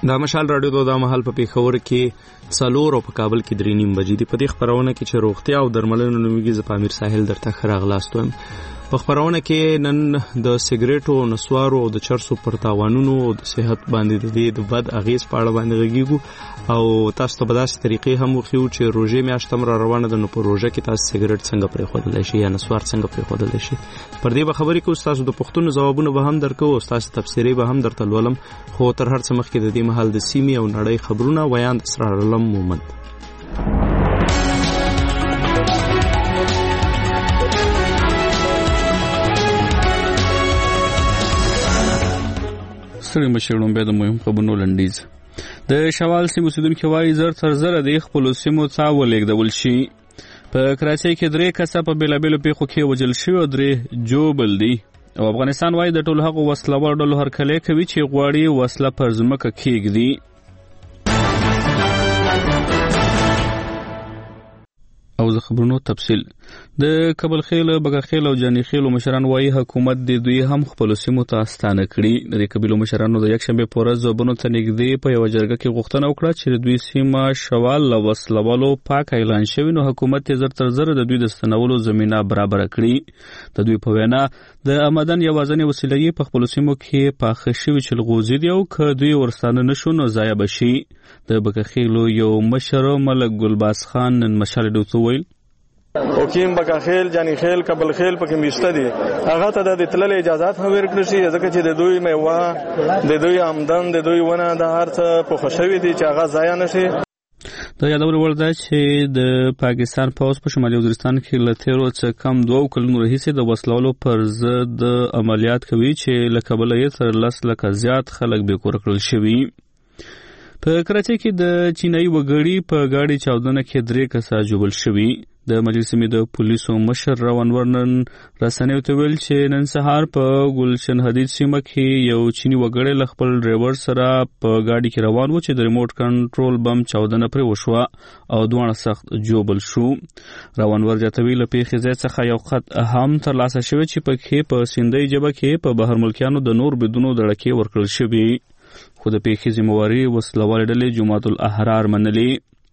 دا مشال رادیو دا مهال په پیښور کې 4 او په کابل کې 3:30 بجې دی. په دې خبرونه کې چې روغتیا او درملنه نومیږي ز پامیر ساحل درته خراغلاستم. په خبرونه کې نن د سیګریټو نسوارو او د چرسو پر تاوانونو او د صحت باندې د بد اغیز په اړه باندې غږیږو او تاسو ته په داسې طریقې هم وخیو چې روزه میاشت هم را روانه ده. نو په روزه کې تاسو سیګریټ څنګه پرې خودل شي یا نسوار څنګه پرې خودل شي پر دې به خبرې کوو. تاسو د پښتون ځوابونه به هم درکو او تاسو تفسیری به هم درته ولولم. خو تر هر څه مخکې د دې محل د سیمې او نړۍ خبرونه ویان اسرار علم مومند. ستړي مشرونو به د مهم خبرونو لنډیز. د شوال سیمو اوسیدونکي وایي زر تر زره د خپل سیمو څا ولېږدول شي. په کراچۍ کې 3 کسه په بیلابیلو پیښو کې وژل شوي او 3 جوبل دي. او افغانستان وایي د ټولو هغو وسلوال ډلو هرکلی کوي چې غواړي وسله پر ځمکه کېږدي. او د خبرونو تفصیل. د کابل خیل، بګا خیل او جانی خیل مشران وایي حکومت د دوی هم خپل سیمو ته ستانه کړي. د قبیلو مشرانو د یکشنبه په ورځ زوبونو ته نږدې په یو جرګه کې غوښتنه وکړه چې دوی سیمه شوال له وسلوالو پاک اعلان شوی نو حکومت یې زر تر زره د دوی د ستنولو زمينه برابر کړي. د دوی په وینا د آمدن یوازنی وسیله په خپل سیمو کې پاخه شوی چلغوزي دی او که دوی ورستانه نشو نو ضایع بشي. د بګا خیل یو مشر ملک ګلباز خان نن مشال دوتو ویل حکیم بګا خیل، جانی خیل، کابل خیل پکې میشته دي. هغه ته د تلل اجازهات هم ورکړل شي ځکه چې د دوی میوه، د دوی آمدن، د دوی ونه د هر څه په خوشوي دي چې هغه ضایع نشي. د یادول وړ ده چې د پاکستان پوځ په شمالي وزیرستان کې له تیرو څخه کم 2 کلونو راهیسې د وسلوالو پر ضد عملیات کوي چې له کابل یې تر 10 لکه زیات خلک بې کوره کړل شوي. په کراچۍ کې د چینایي وګړي په گاډي چاودنه کې 3 کسه جوړل شوي. د مجلس د پولیسو مشر روان ورنن رسنیو ته ویل چې نن سهار په ګلشن حدید سیمه کې یو چینی وګړی له خپل ډرایور سره په گاډي کې روان و چې د ریموټ کنټرول بم چاودنه پرې وشوه او دوه سخت جوړل شو. روان ور جاتوی له پیښې ځای څخه یو خط هم ترلاسه شوی چې په په سیندۍ جبه کې په بهر ملکیانو د نور بدونو دړکې ورکړل شوی. خو د پیښې ذمہواری وسلوال ډلې جماعت الاحرار منلي.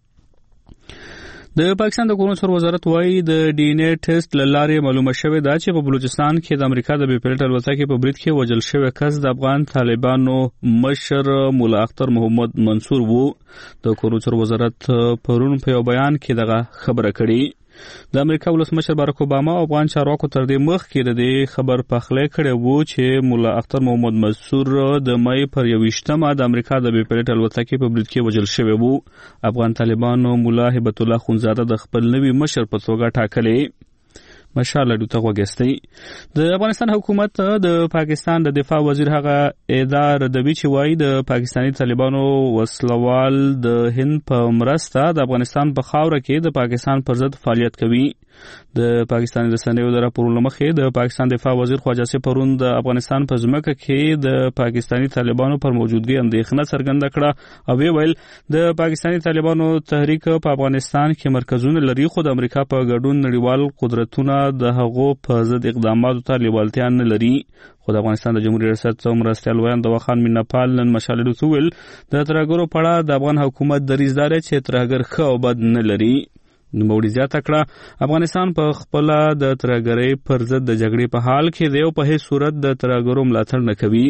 د پاکستان د کورونو وزارت وایي د ډي ان اے ټیسټ لارې معلومه شوې ده چې په بلوچستان کې د امریکا د بي پیلټ الوتکې په برید کې وژل شوی کس د افغان طالبانو مشر مولا اختر محمد منصور وو. د کورونو وزارت پرون په یو بیان کې دغه خبره کړې. د امریکا ولسمشر بارک اوباما او افغان چارواکو تر دې مخکې د دې خبر پخلی کړی وو چې مولا اختر محمد منصور د مې پر 21مه د امریکا د بي پیلټ الوتکې په برید کې وژل شوی وو. افغان طالبانو مولا هبت الله خونزاده د خپل نوي مشر په توګه ټاکلې. مشال دوته وګستي. د افغانستان حکومت د پاکستان د دفاع وزیر هغه اداره د بیچ وای د پاکستانی طالبانو وسلوال د هند په مرسته د افغانستان په خاوره کې د پاکستان پر ضد فعالیت کوي. د پاکستاني رسنیو د راپورونو مخې د پاکستان دفاع وزیر خواجه سي پرون د افغانستان په ځمکه کې د پاکستانی طالبانو پر موجودګي اندېښنه څرګنده کړه او ویل د پاکستانی طالبانو تحریک په افغانستان کې مرکزونه لري خو د امریکا په ګډون نړیوال قدرتونه د هغو په ضد اقداماتو ته لیوالتیا نه لري. خو د افغانستان د جمهوریت ریاست مرستیال ویان د وخان مینپال نن مشال دوتویل د ترهګرو په اړه د افغان حکومت دریځدار چې ترهګر ښه او بد نه لري. نوموړي زیاته کړه افغانستان په خپل د ترهګرۍ پر ضد د جګړې په حال کې دی او په هیڅ صورت د ترهګرو ملاتړ نه کوي.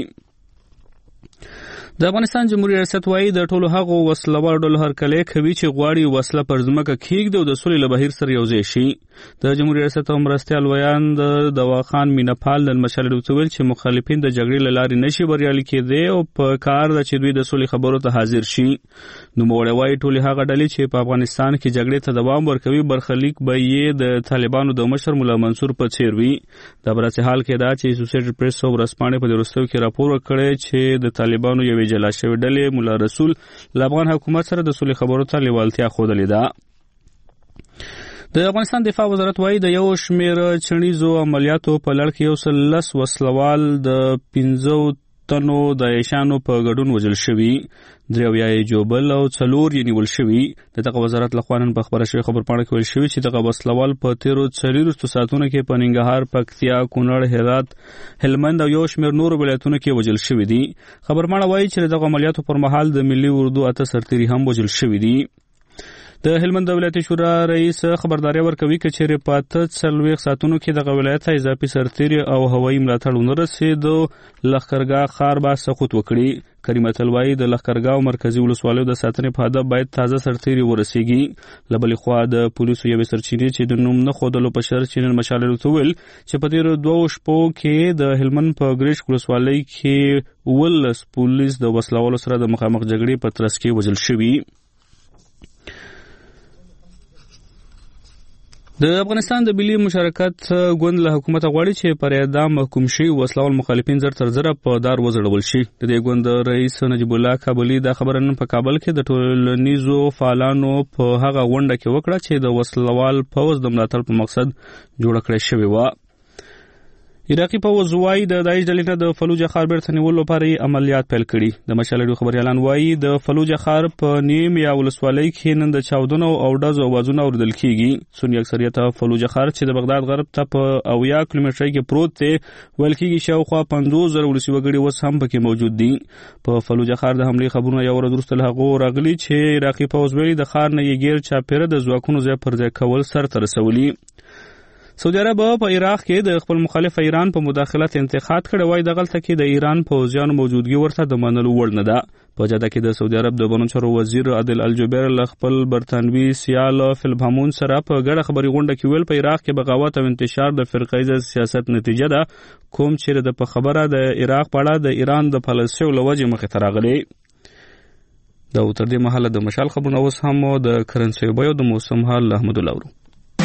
د افغانستان جمهوریت ریاست وایي د ټولو هغو وسلوال ډلو هرکلی کوي چې غواړي وسله پر ځمکه کېږدي او د سولې له بهیر سره یوځای شي. د جمهوریت ریاست مرستیال ویان د دواخان مینپال نن مشال ویل چې مخالفین د جګړې له لارې نشي بریالي کېدی او په کار ده چې دوی د سولې خبرو ته حاضر شي. نوموړی وایي ټولې هغه ډلې چې په افغانستان کې جګړې ته دوام ورکوي برخلیک به یې د طالبانو د مشر مولا منصور په څیر وي. د براسي حال کې دا چې اسوسییټډ پریس او ورځپاڼې په وروستیو کې راپور ورکړی چې د طالبانو یوې جلا شوې ډلې مولا رسول له افغان حکومت سره د سولې خبرو ته لیوالتیا ښودلې ده. د افغانستان دفاع وزارت وایي د یو شمېر چڼیزو عملیاتو په لړ کې 110 وسلوال د 15 تنو د ایشانو په ګډون وژل شوي، 3 جوبل او 4 یې نیول شوي. دغه وزارت لخوا نن په خبره شوې خبرپاڼه کې ویل شوي چې دغه وسلوال په تیرو 4 ساعتونو کې په ننګرهار، پکتیا، کونړ، هرات، هلمند او یو شمېر نورو ولایتونو کې وژل شوي دي. خبرپاڼه وایي چې دغه عملیاتو پر مهال د ملي اردو 8 سرتیري هم وژل شوي دي. د هلمند ولایتي شورا رئیس خبرداري ورکوي چې چیرې په 40 ساعتونو کې دغه ولایت ته اضافي سرتیري او هوایي ملاتړ ونه رسېدو، لښکرګاه ښار به سقوط وکړي. کریم اتل وایي د لښکرګاه او مرکزي ولسوالیو د ساتنې په هدف باید تازه سرتیري ورسیږي. له بلې خوا د پولیسو یوې سرچینې چې د نوم نه ښودلو په شرط چې نن مشال ویل چې په تېرو 2 شپو کې د هلمند په ګرشک ولسوالۍ کې 19 پولیس د وسلوالو سره د مخامخ جګړې په ترڅ کې وژل شوي. د افغانستان د ملي مشارکت ګوند له حکومت غواړي چې پر اعدام محکوم شوي وسلوال مخالفین زر تر زره په دار وځړول شي. د دې ګوند رئیس نجیب الله کابلی دا خبره نن په کابل کې د ټولنیزو فعالانو په هغه غونډه کې وکړه چې د وسلوال پوځ د ملاتړ په مقصد جوړه کړې شوې وه. عراقي پوځ وایي د داعش ډلې نه د فلوجه ښار بیرته نیولو لپاره عملیات پیل کړي. د مشال راډیو خبریالان وایي د فلوجه ښار په نیم یا ولسوالۍ کې نن د چاودنو او ډزو اوازونه اورېدل کېږي. سني اکثریت فلوجه ښار چې د بغداد غرب ته په 80 کیلومتره کې پروت دی، ویل کېږي شاوخوا 50,000 ولسي وګړي اوس هم پکې موجود دي. په فلوجه ښار د حملې خبرونه یو ورځ وروسته له هغو راغلي چې عراقي پوځ ویلي د ښار نه یې ګیر چاپېره د ځواکونو ځای پر ځای کول سرته رسولي. سعودي عرب په عراق کې د خپل مخالف ایران په مداخلت انتقاد کړی وای. دغلته کې د ایران پوځیانو موجودګي ورته د منلو وړ نه ده. په جده کې د سعودي عرب د بهرنیو چارو وزیر عادل الجبیر له خپل برتانوي سیال فیلپ هامون سره په ګډه خبري غونډه کې ویل په عراق کې بغاوت او انتشار د فرقه‌ایز سیاست نتیجه ده، کوم چې د په خبره د عراق په اړه د ایران د پالیسیو له وجې مخې ته راغلی. دا تر دې مهاله د مشال خبرونه اوس هم د کرنسي بیو د موسم حال احمد الله ورو.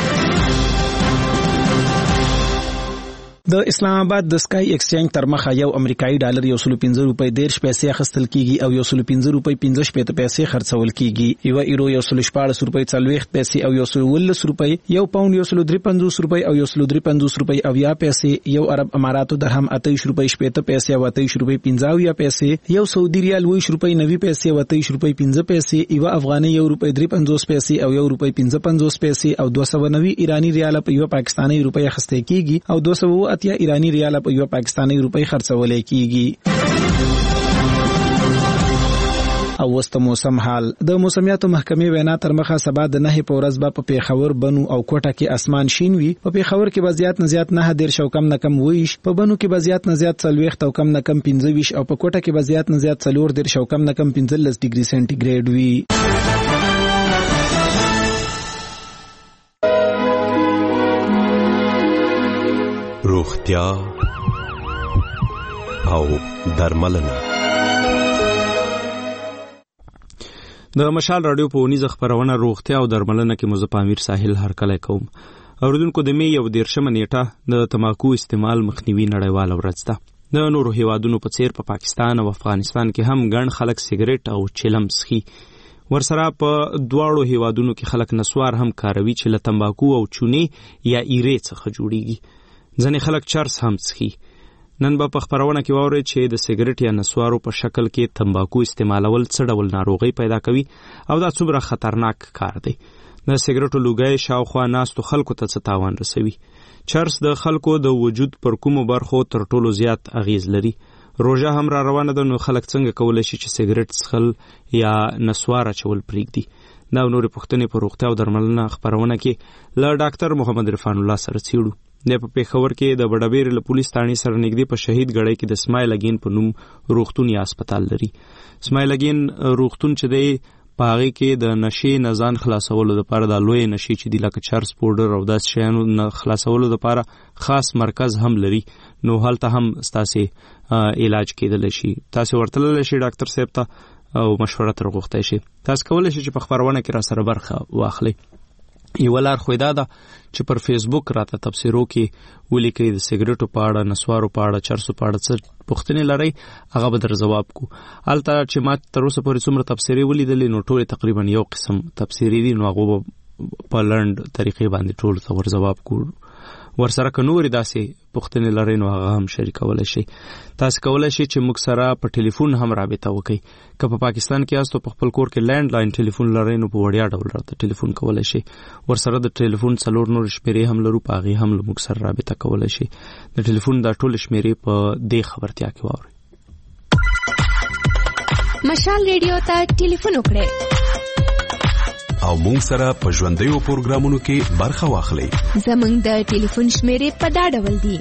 د اسلام آباد د سکای ایکسچینج تر مخه یو امریکایي ډالر 115 روپۍ 13 پیسې اخیستل کیږي او 115 روپۍ 15 پیسې خرڅول کیږي. یو ایرو 114 روپۍ 40 پیسې او 119 روپۍ، یو پاوند 153 روپۍ او 153 روپۍ او 10 پیسې، یو عرب اماراتو درهم 28 روپۍ 70 پیسې او 28 روپۍ 50 پیسې، یو سعودي ریال 20 روپۍ 90 پیسې او 28 روپۍ 15 پیسې، یو افغاني 1 روپۍ 53 پیسې او 1 روپۍ 55 پیسې او 290 ایرانی ریال په یو پاکستاني روپۍ اخیستل کیږي او 200 ایرانی ریال په یو پاکستاني روپۍ خرڅول کیږي. او وست موسم حال. د موسمیاتو محکمې وینا تر مخه سبا د 9 په ورځ به په پیښور، بنو او کوټه کې اسمان شین وي. په پیښور کې به زیات نه زیات 9 او کم نه کم 20، په بنو کې به زیات نه زیات 40 او کم نه کم 25 او په کوټه کې به زیات نه زیات 40 او کم نه کم 15 ډیګري سنټیګریډ وي. روغتیا او درملنه. د مشال راډیو په ونیزه خبرونه روغتیا او درملنه کې مزه پامیر ساحل هرکلی کوم. اوریدونکو د می 13 نیټه د تماکو استعمال مخنیوي نړیواله ورځ ده. د نورو هیوادونو په څیر په پاکستان او افغانستان کې هم ګڼ خلک سیګریټ او چلم څښي. ورسره په دواړو هیوادونو کې خلک نسوار هم کاروي چې له تمباکو او چونې یا ایرې څخه جوړیږي. ځنې خلک چرس هم څښي. نن به په خبرونه کې واورئ چې د سیګریټ یا نسوارو په شکل کې تمباکو استعمالول څه ډول ناروغي پیدا کوي او دا څومره خطرناک کار دی. د سیګریټو لوګی شاوخوا ناستو خلکو ته څه تاوان رسوي. چرس د خلکو د وجود پر کومو برخو تر ټولو زیات اغیز لري. روژه هم را روانه ده، نو خلک څنګه کولی شي چې سیګریټ څښل یا نسوار اچول پرېږدي؟ دا نورې پوښتنې په روغتیا او درملنه خبرونه کې له ډاکټر محمد عرفان الله سره څېړو. د په پیښور کې د بډابیر له پولیس تانی سره نږدې په شهید ګړی کې د اسماعیل اگین په نوم روغتون یا هسپتال لري. اسماعیل اگین روغتون چې دی په هغې کې د نشې نه ځان خلاصولو دپاره د لوی نشې چې دي لکه چرس، پوډر او داسې شیانو نه خلاصولو دپاره خاص مرکز هم لري. نو هلته هم ستاسې علاج کېدلی شي. تاسې ورتللی شي ډاکټر صاحب ته او مشوره ترې غوښتی شي. تاسې کولی شي چې په خپرونه کې را سره برخه واخلئ. یو لار خو دا ده چې پر فیسبوک راته تبصرو کې ولیکئ د سیګریټو په اړه، نسوارو په اړه، چرسو په اړه څه پوښتنې لرئ، هغه به در ځواب کو. هلته چې ما تر اوسه پورې څومره تبصرې ولیدلې نو ټولې تقریبا یو قسم تبصرې دي، نو هغه به په لنډ طریقې باندې ټولو ته ور ځواب کو. ورسره که نورې داسې پوښتنې لرئ نو هغه هم شریکولی شئ. تاسو کولی شئ چې موږ سره په ټلیفون هم رابطه وکړئ. که په پاکستان کې یاست او په خپل کور کې لینډ لاین ټلیفون لرئ نو په وړیا ډول راته ټلیفون کولی شئ. ورسره د ټلیفون 4 نور شمیرې هم لرو، په هغې هم له موږ سره رابطه کولی شئ. د ټلیفون دا ټول شمیرې په دې خبرتیا کې واورئ. مشال ریډیو ته ټلیفون وکړئ او مونږ سره په ژوندیو پروګرامونو کې برخه واخلئ. زمونږ د ټلیفون شمیرې په دا ډول دي: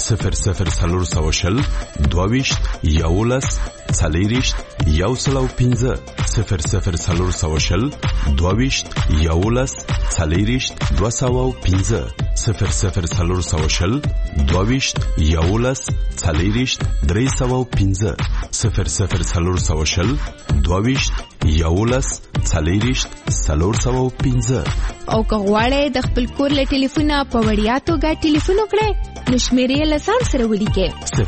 00 22 11 40 105 00 22 11 40 205 00 22 11 40 305 00 22 11 40 305. او که غواړئ د خپل کور له ټلیفونه په وړیا توګه ټلیفون وکړئ نو شمیرې له ځان سره ولیکئ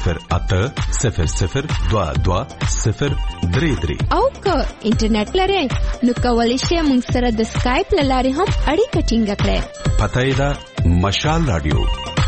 0800 22 033. او که انټرنیټ لرئ نو کولی شئ موږ سره د سکایپ له لارې هم اړیکه ټینګه کړئ. پته یې ده مشال رادیو.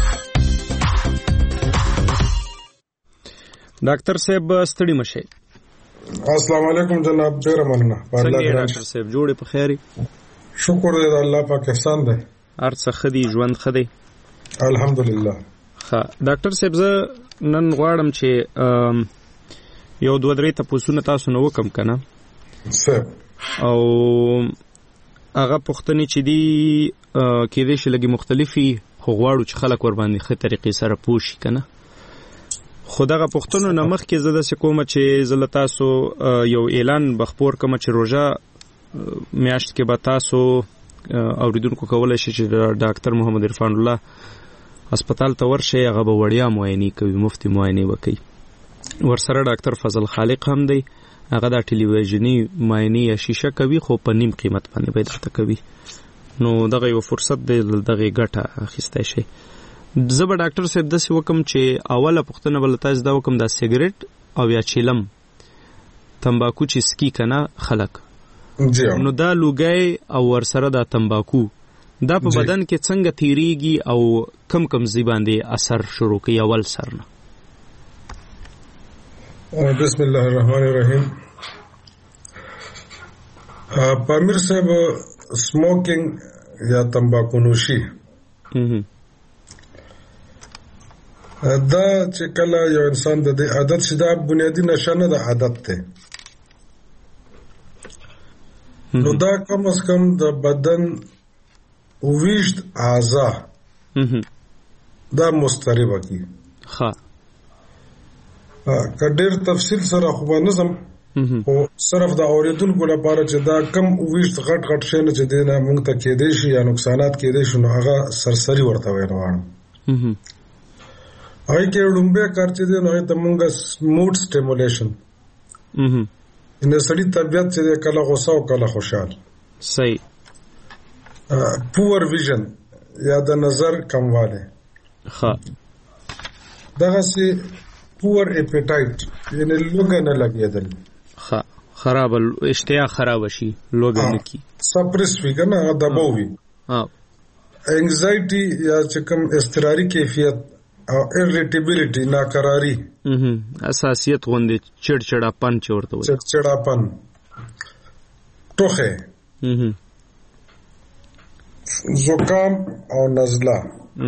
ډاکټر صاحب ستړي مشئ. السلام علیکم جناب، ډیر مننه. څنګه ډاکټر صاحب جوړې په خیر؟ شکر دی الله پاک احسان دی. هر څه ښه دي، ژوند ښه دی الحمدلله. ښه ډاکټر صاحب زه نن غواړم چې یو 2-3 تپوسونه تاسو نه وکم کنه صاحب، او هغه پوښتنې چې دي کېدای شي لږې مختلفي، خو غواړو چې خلک ورباندې ښه طریقې سره پوه شي کنه. خو دغه پوښتنو نه مخکې زه داسې کومه چې زه له تاسو یو اعلان به خپور کومه چې روژه میاشت کې به تاسو اوریدونکو کولی شي چې ډاکټر محمد عرفان الله هسپتال ته ورشئ، هغه به وړیا معاینې کوي، مفتي معاینې به کوي. ورسره ډاکټر فضل خالق هم دی، هغه دا ټلویزیوني معاینې یا شیشه کوي، خو په نیم قیمت باندې به درته کوي. نو دغه یو فرصت دی، دغه ګټه اخیستی شئ. زه به ډاکټر صاحب داسې وکم چې اوله پوښتنه به له تاسو دا وکم، دا سیګریټ او یا چیلم تمباکو چې سکي کنه خلک، نو دا لوګی او ورسره دا تمباکو دا په بدن کې څنګه تیریږي او کم کم ځای باندې اثر شروع کوي اول سر نه؟ بسم الله الرحمن الرحیم. پامیر صاحب سموکنگ یا تمباکو نوشی دا چې کله یو انسان د دې عادت شي، دا بنیادی نشه نه ده، عادت ده. نو دا کم از کم د بدن ویشت اعضا دا مستربه کی. که ډیر تفصیل سره خو به نظم او صرف د اوریدونکو لپاره چې دا کم ویشت غټ غټ شي نه چې دینه مونږ ته کېدای شي یا نقصانات کېدای شي، نو هغه سرسری ورته وایي. هغه کې لومبه کار چې دی نو د مونږه موډ سټیمولیشن ان سړی طبيعت چې کله غوسه او کله خوشحال. صحیح. پور ویژن یا د نظر کمواله. دغه سي پور اپیټایټ یعنی لوګه نه لګیدل. خراب اشتها خراب شي، لوګه نه کی سپریس وی کنه دباو وی. انگزایټي یا چې کوم اضطراري کیفیت او irritability ناقراری، اساسیت غوندې چړچړاپن چې ورته وایي، چړچړاپن، ټوخه، زکام او نزله،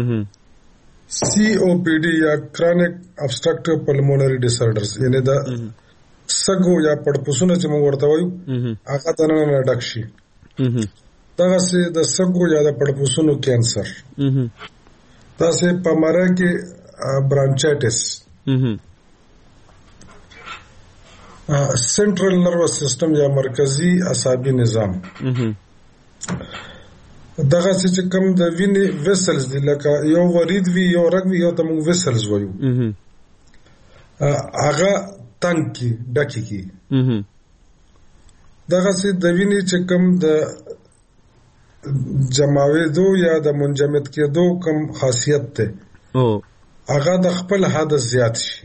COPD یا chronic obstructive pulmonary disorders، یعنی دا سګو یا پړپوسونه چې موږ ورته وایو هغه تنه ډک شي. دغه سي د سګو یا د پړپوسونو کینسر، دا سه پمره کې برانچایټس، سنټرل نروس سیستم یا مرکزی اعصابي نظام. دغه چې کوم د وینې ویسلز دي، لکه یو ورید وی یو رګ وی یو تم ویسلز وایو، هغه تنګ کی ډکی کی. دغه چې د وینې چې کوم د جماویدو یا د منجمد کېدو کوم خاصیت ته هغه د خپل حد زیات شي.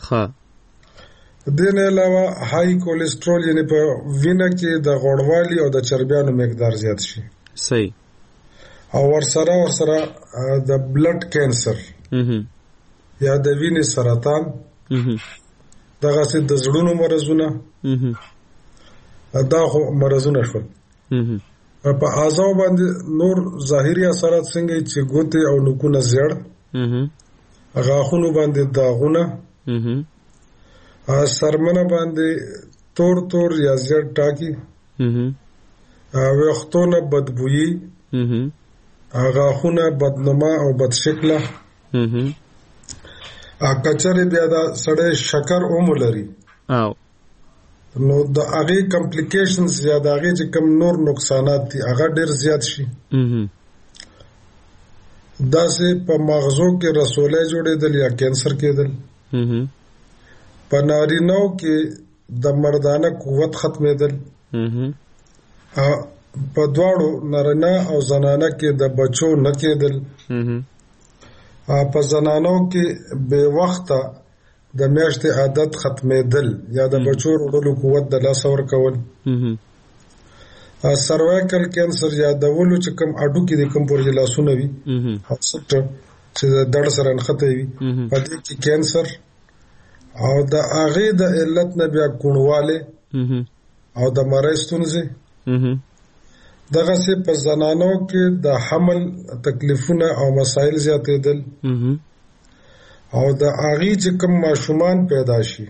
دین علاوه های کولیسټرول یعنی په وینه کې د غوړوالي او د چربیانو مقدار زیات شي. صحیح. او ورسره د بلډ کینسر یا د وینې سرطان دغه سي د زړونو مرزونه دا خو مرزونه شول. په اعضاء باندې نور ظاهري اثرات څنګه چې ګوتې او نوکونه زیړ، غاښونو باندې داغونه، سرمنه باندې تور تور یا زیړ ټاکي، ویښتونه بدبویي، غاښونه بدنما او بدشکله. کچره بیا دا سړی شکر هم لري نو د هغه کمپلیکیشنز یا د هغه چې کوم نور نقصانات دي هغه ډیر زیات شي. دا سه په مغزو کې رسولې جوړېدل یا کینسر کېدل. په نارینو کې د مردانه قوت ختمېدل. په دواړو نارینه او زنانه کې د بچو نه کېدل. په زنانو کې بے وخته د میاشتې عادت ختمېدل یا د بچو وړلو قوت د لاس ور کول. سروایکل کینسر یا د ولو چې کوم اډو کې د کوم پورې لاسونه وي چې د دړ سره نښته وي په دې کې کینسر او د هغه د علت نه بیا کونواله او د مرۍ ستونزې. دغه سه په زنانو کې د حمل تکلیفونه او مسایل زیاتېدل او د هغه چې کوم ماشومان پیدا شي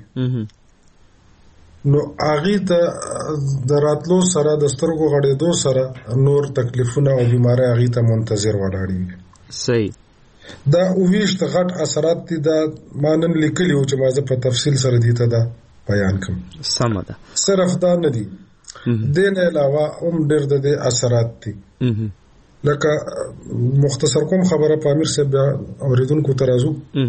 نو هغه ته دراتلو سره د سترګو غړېدو سره نور تکلیفونه او بیماری هغه ته منتظر ولاړی. صحیح. دا اوویشت غټ اثرات دي دا مانن لیکلی او چې ما په تفصیل سره دي ته دا بیان کوم. سم ده. صرف دا نه دي دین علاوه ډېر د اثرات دي. لکه مختصر کوم خبره په امیر صاحب اوریدونکو ترازو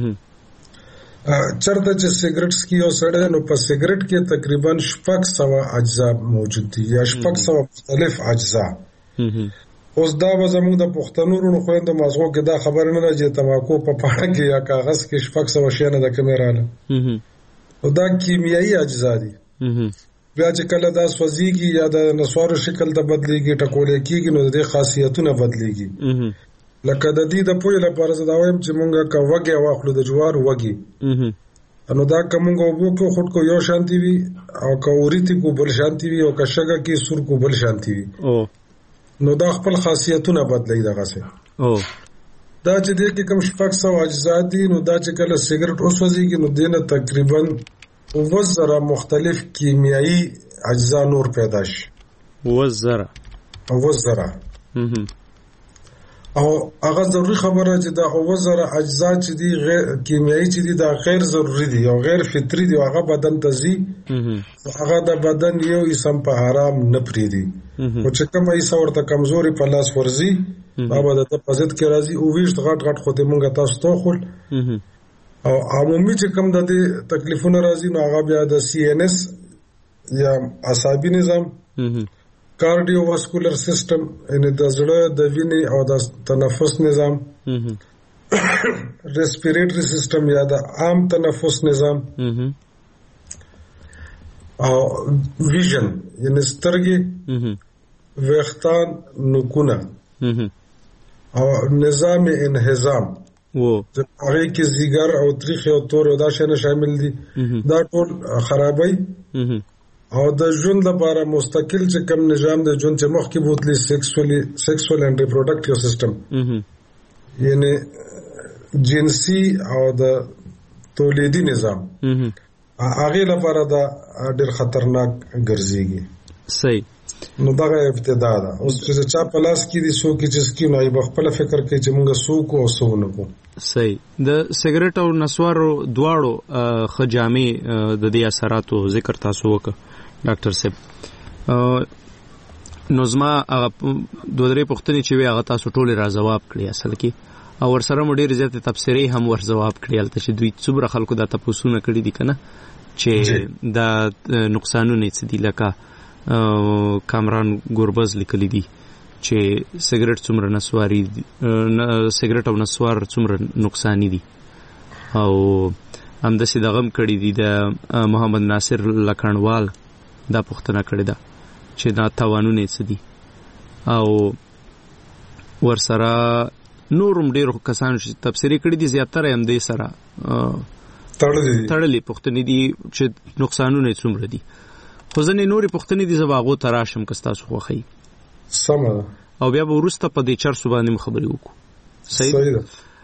چرته چې سیګریټ سکي او سړی نو په سیګریټ کې تقریبا 600 اجزا موجود دي یا 600 مختلف اجزا. اوس دا به زموږ د پښتنو ورونو خويند مازغو کې دا خبر نه راځي تماکو په پاڼه کې یا کاغذ کې 600 شیانه د کیمراله او دا کیمیاوي اجزا دي. بیا چې کله دا سوځيږي یا د نسوارو شکل ته بدليږي ټکولې کېږي نو د خاصیتونه بدليږي. لکه د دې د پوهې لپاره زه دا وایم چې مونږه کا وګي واخلو د جوار وګي نو دا کومه وبو کو خود کو یو شانتي وي او کا اوريتي کو بل شانتي وي او کا شګه کې سور کو بل شانتي وي نو دا خپل خاصیتونه بدلي دغه څه. دا چې دې کې کوم 600 اجزا دي نو دا چې کله سیګریټ اوسوځيږي نو دینه تقریبا 1000 مختلف کیمیاوي اجزا نور پیدا شي. 1000 او هغه ضروري خبره چې دا 1000 اجزا چې دي کیمیاوي چې دي دا غیر ضروري دي او غیر فطري دي. هغه بدن ته زی هغه د بدن یو اسم په حرام نه پریدي او چې کوم ایسا ورته کمزوري په لاس ورزي هغه د تپزت کې راځي او ویشت غټ خو دې مونږه تاسو ته خل او عمومي چې کوم د تکلیفونه راځي نو هغه بیا د CNS یا عصبي نظام کارډیوواسکولر سیستم یعنی د زړه د وینې او د تنفس نظام ریسپیریټری سیستم یا د عام تنفس نظام او ویژن یعنی سترګې ویښتان نوکونه او نظام انهضام هغه کې زیګر او تریخ او تور او دا شنه شامل دي. دا ټول خرابای او د ژوند لپاره مستقل چې کوم نظام د ژوند چې مخکې بوتلی سیکسوال اند ریپروډکټیو سیستم یعنی جنسي او د تولیدي نظام هغه لپاره دا ډېر خطرناک ګرځيږي. صحیح. نو دا ابتدا ده. اوس چې چا پلاس کې دي سو کې چې سکي نو په خپل فکر کې چې موږ سو کو او سو نه کو. صحیح. د سیګریټ او نسوارو دواړو خجامي د دې اثراتو ذکر تاسو وکړه ډاکټر صاحب. نو زما دوه درې پوښتنې چې وی هغه تاسو ټول را جواب کړی اصل کې او ورسره مو ډېر زیات تفسیری هم ور جواب کړی البته چې دوی څومره خلکو دا تاسو نه کړی دي کنه چې دا نقصانونه څه دي لکه کامران ګوربز لیکلی دي چې سیګریټ څومره نسواري سیګریټ او نسوار څومره نقصانی دي او همداسې د غم کړی دي د محمد ناصر لکڼوال دا پوښتنه کړې ده چې دا تاوانونه څه دي او ورسره نورم ډېر کسان چې تفسیری کړي دي زیاتره هم دې سره تړلې پوښتنې دي چې نقصانونه یې څومره دي. خو ځینې نورې پوښتنې دي زه به هغو ته راشم که ستاسو خوښوي. سمه ده. او بیا به وروسته په دې چرسو باندې هم خبرې وکړو. صحیح ده.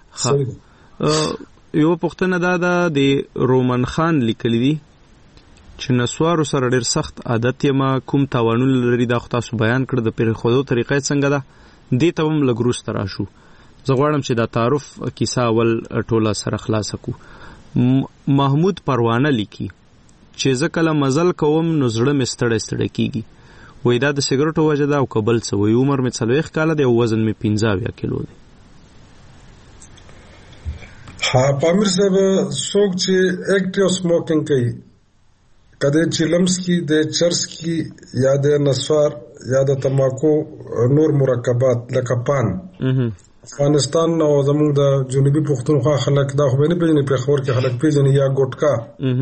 یوه پوښتنه دا ده د رومن خان لیکلي دي چې نسوارو سره ډېر سخت عادت یم، کوم تاوانونه لري دا خو تاسو بیان کړه، د پرېښودو طریقه یې څنګه ده دې ته هم لږ وروسته راشو. زه غواړم چې دا تعارف کیسه اول ټوله سره خلاصه کړو. محمود پروانه لیکي چې زه کله مزل کوم نو زړه مې ستړی کېږي، وایي دا د سګرټو وجه ده او که بل څه، وایي عمر مې 40 کاله دی او وزن مې 15 کیلو دی. پامیر صاحب څوک چې ایکټیو سموکینګ کوي، کده چیلمز کی د چرس کی یا د نسوار یا د تماکو نور مرکبات لکه پان، افغانستان او زموږ د جنوبي پښتونخوا خلک دا خو نه پیژني، په خبر کې خلک پیژني یا ګټکا،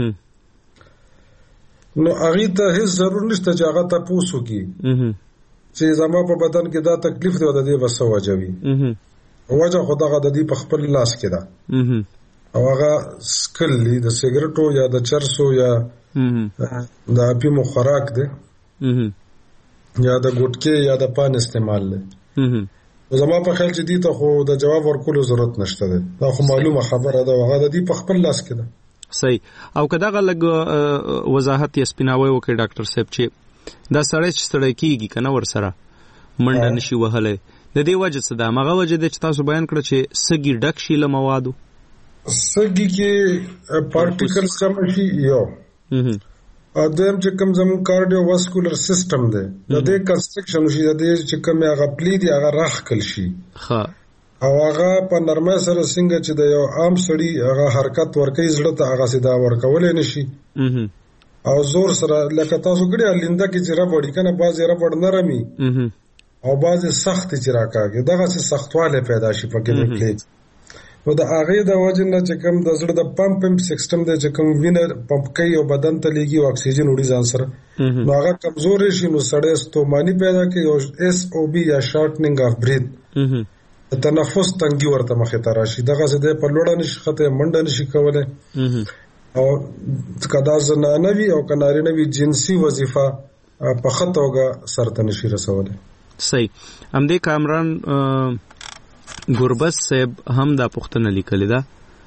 نو هغه ته هیڅ ضرور نشته چې هغه تاسو کی چې زما په بدن کې دا تکلیف دی او د دې وسه وجوي وجه خدای د دې په خپل لاس کې ده، او هغه سکل د سیګریټو یا د چرسو یا د اپیمو خوراک دی یا د ګټکې یا د پان استعمال دی. زما په خیال چې دې ته خو د جواب ورکولو ضرورت نشته ده، دا خو معلومه خبره ده، هغه د دې په خپل لاس کې ده. صحیح. او که دغه لږ وضاحت یې سپیناوی وکړي ډاکټر صاحب چې دا سړی چې ستړی کېږي که نه ورسره منډه نشي وهلی، د دې وجه څه ده؟ همغه وجه ده چې تاسو بیان کړه چې سږي ډک شي له موادو، سږي کې پارټیکلز جمع شي یو، او دویم چې کوم زموږ کارډیو واسکولر سیستم دی د دې کنسټرکشن شي، د دې چې کوم هغه پلی دی هغه راخکل شي، او هغه په نرمه سره څنګه چې د یو عام سړي هغه حرکت ورکوي زړه ته هغه سیدا ورکولی نشي، او زور سره لکه تاسو ګړي لنده کې چې ربړي کنه، بعضې ربړ نرمي او بعضې سخت چې راکاږي، دغسې سختوالی پیدا شي پکې نکلي. نو د هغې د وجې نه چې کوم د زړه د پمپ سیسټم دی چې کوم وینه پمپ کوي او بدن ته لیږي او اکسیجن وړي ځان سره، نو هغه کمزورې شي، نو سړی ستوماني پیدا کوي او SOB یا شارټنینګ اف برید، تنفس تنګي ورته مخې ته راشي، دغسې دی په لوړه نشي خطی، منډه نشي کولی، او که دا زنانه وي او که نارینه وي جنسي وظیفه په ښه توګه سرته نشي رسولی. صحیح. همدې کامران ګربز صاحب هم دا پوښتنه لیکلې ده،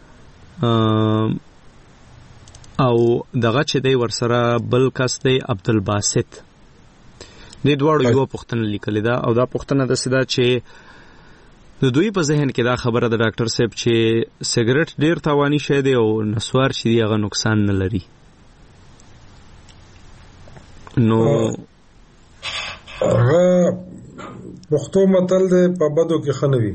او دغه چې دی ورسره بل کس دی عبدالباسط، دې دواړو یوه پوښتنه لیکلې ده، او دا پوښتنه داسې ده چې د دوی په ذهن کې دا خبره ده ډاکټر صاحب چې سګرټ ډېر تاواني شی دی او نسوار چې دی هغه نقصان نه لري. نو هغه پښتو متل دی په بدو کې ښه نه وي،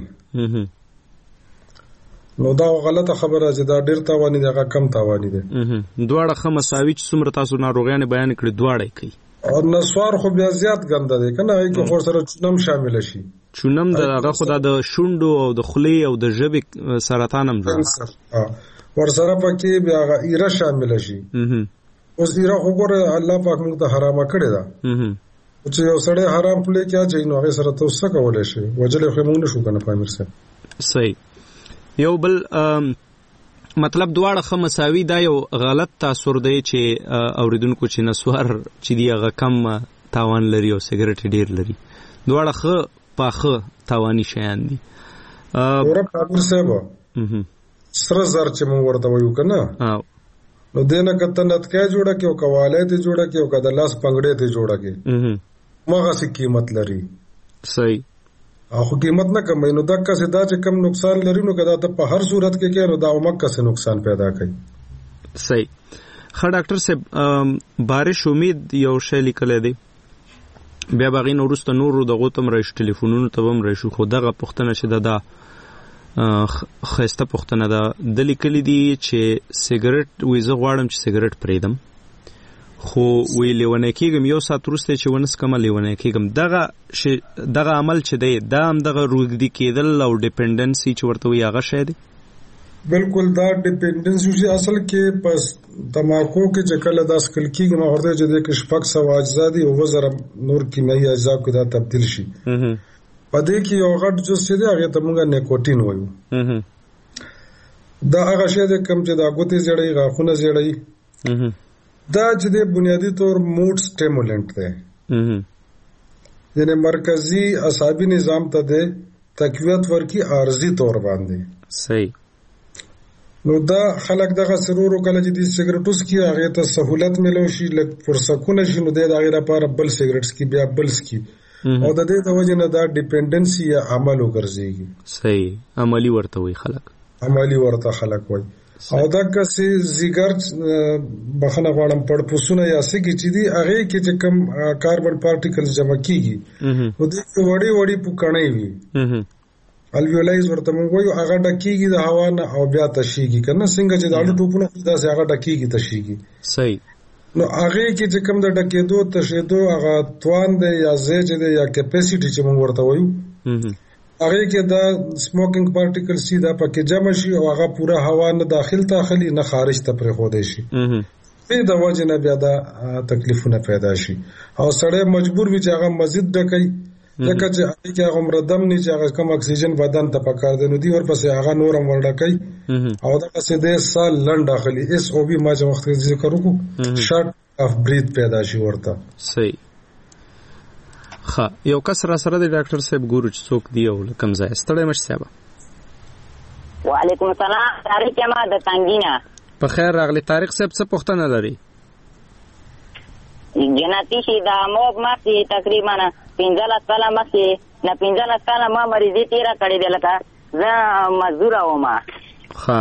نو دا غلطه خبره چې دا ډېر تاواني دی هغه کم تاواني دی. دواړه ښه مساوي چې څومره تاسو ناروغیانې بیان کړي دواړه یې کوي، او نسوار خو بیا زیات ګنده دی که نه، هغې کې خو سره چونم شامله شي، چونم د هغه خو دا د شونډو او د خولې او د ژبې سرطان هم جوړ ورسره پکې بیا هغه ایره شامله شي. اوس ایره خو ګوره الله پاک موږ ته حرامه کړې ده، چې یو سړی حرام خولې کې اچوي نو هغې سره ته اوس څه کولی شي؟ وجلی خو یې موږ نه شو که نه پامیر صاحب. صحیح. یو بل مطلب دواړه ښه مساوي، دا یو غلط تاثر دی چې اوریدونکو چې نسوار چې دی هغه کم تاوان لري او سګرټ ډېر لري، دواړه ښه پاخه تاواني شیان دي. ګوره پامیر صاحب سره زر چې موږ ورته وایو که نه، نو دې نه که ته نتکۍ جوړه کړې او که والی دې جوړه کړې او که د لاس پنګړې دې جوړه کړې مغسې قیمت لري. صحیح. خو قیمت نه کموي، نو دقسې دا چې کم نقصان لري نو که دا ته په هر صورت کې کوې نو دا عمقسې نقصان پیدا کوي. صحیح. ښه ډاکټر صاحب بارش امید یو شی لیکلی دی، بیا به هغې نه وروسته نورو دغو ته هم راشو، ټلیفونونو ته به هم راشو، خو دغه پوښتنه چې ده دا ښایسته پوښتنه ده، ده لیکلي دي چې سګرټ وایي زه غواړم چې سګرټ پرېږدم، خو وی لیونی کېږم، یو ساعت وروسته چې ونه څکمه لیونی کېږم. دغه عمل چې دی دا هم دغه روږدي کېدل او ډیپنډنسي چې ورته وایي هغه شی دی؟ بالکل دا ډیپنډنسي چې اصل کې په تماکو کې چې کله دا څکل کېږي نو ورته چې دی کې 600 اجزا دي او 1000 نور کیمیاوي اجزا کې دا تبدیل شي. پدې کې یو غټ جز چې دی هغه ته موږ نیکوټین وایو. دا هغه شی دی کوم چې د ګوتې زړې غاښونه زړې دا چې د بنیادی طور موډ سټیمولنت دی. یعنی مرکزی اعصابي نظام ته د تقویت ورکی عارضی طور باندې. صحیح. نو دا خلک دغه سرورو کله چې د سیګریټوس کې هغه ته سہولت ملو شي لکه فرصتونه شي نو د هغه لپاره بل سیګریټس کې بیا بلس کې او د دې د وجه نه دا ډیپندنسي یا عمل وګرځيږي. صحیح. عملی ورته وي خلک. عملی ورته خلک وي. او دا کسي زیګر بخنه غواړم پړپوسونه یا سګي چې دي هغه کې چې کم کاربن پارټیکلز جمع کیږي نو د وړي وړي پوکړې وي الویولایز ورته موږ وایو هغه ډکیږي د هوا نه او بیا تشيږي کنه څنګه چې د اړو ټوپونه دا هغه ډکیږي تشيږي. صحیح. نو هغه کې چې کم د ډکېدو تشېدو هغه توان دی یا زیج دی یا کیپاسټي چې موږ ورته وایو هغه کې دا سموکینګ پارټیکل سي دا پکې جمع شي او هغه پورا هوا نه داخل تاخلي نه خارج ته پرې خو دی شي. په دا وجه نه بیا دا تکلیفونه پیدا شي او سړی مجبور وي چې هغه مزید ډکې لکه چې هغه مردم نه چې هغه کم اکسیجن بدن ته پکار دی نو دی ورپسې هغه نورم ورډکې او دا څه د سال لنډ داخلي اس او بي ما چې وخت ذکر وکړو شارټ اف بریث پیدا شي ورته. صحیح. ها یو کس را سره د ډاکټر صاحب ګورو چې څوک دی او کوم ځای ستړی مش صاحب. وعلیکم السلام. طارق ما د تنګینا. په خیر راغلی طارق صاحب. څه پوښتنه لري؟ جناتی شي دا موږ مخکې تقریبا 15 کاله مخکې نه 15 کاله ما مریضي تیرا کړې ده لکه زه مزدور وم. ها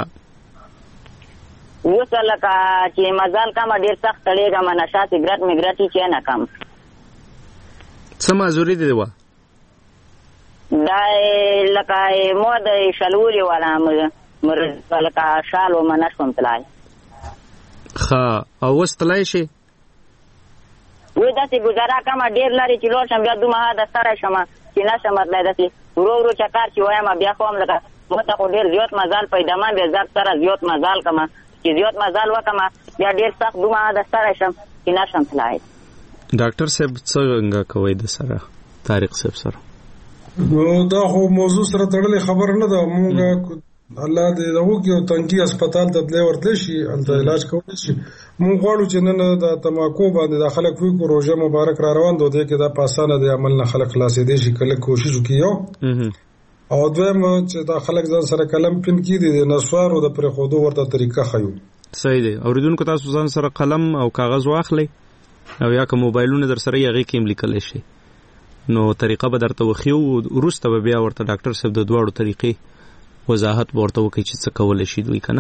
یو څه لکه چې مزال کم ډیر سخت تړېږم نشه سیګریټ میګریټ چې نه کم. څه مزوري دی وا؟ دا لکه مو د شلولي ولا لکه شالو منشم تلای. ها او وستلای شي وې داسې گزاره کوم ډیر لري چې لور شم بیا دومره د سره شم چې نشم مطلب داسې ورو ورو چکر چې وایم بیا کوم لکه مته خو ډیر زیات مزال پیدا ما به زړه سره زیات مزال کما چې زیات مزال وکما بیا ډیر سخت دومره د سره شم چې نشم تلای. ډاکټر صاحب څنګه کوي د سره طارق صاحب سره؟ نو دا خو موضوع سره تړلې خبر نه ده. موږ الله دې دغه کې تنګي هسپتال ته تللی ورته شي الته علاج کوي شي. موږ غواړو چې نن د تماکو باندې د خلک وی کو روزه مبارک را روان دوی کې دا پاسانه د عمل نه خلک خلاصې دي شي کله کوشش وکيو او دویم چې دا خلک ځان سره قلم پین کې دي نسوارو د پر خودو ورته طریقه خيو. صحیح دی. اوریدونکو تاسو ځان سره قلم او کاغذ واخلئ او یا که موبایلونه در سره یغې کې لیکل شي نو طریقه به درته وخیو ورسته به بیا ورته ډاکټر صاحب د دوړو طریقې وضاحت ورته وکړي چې څه کول شي دوی کنه.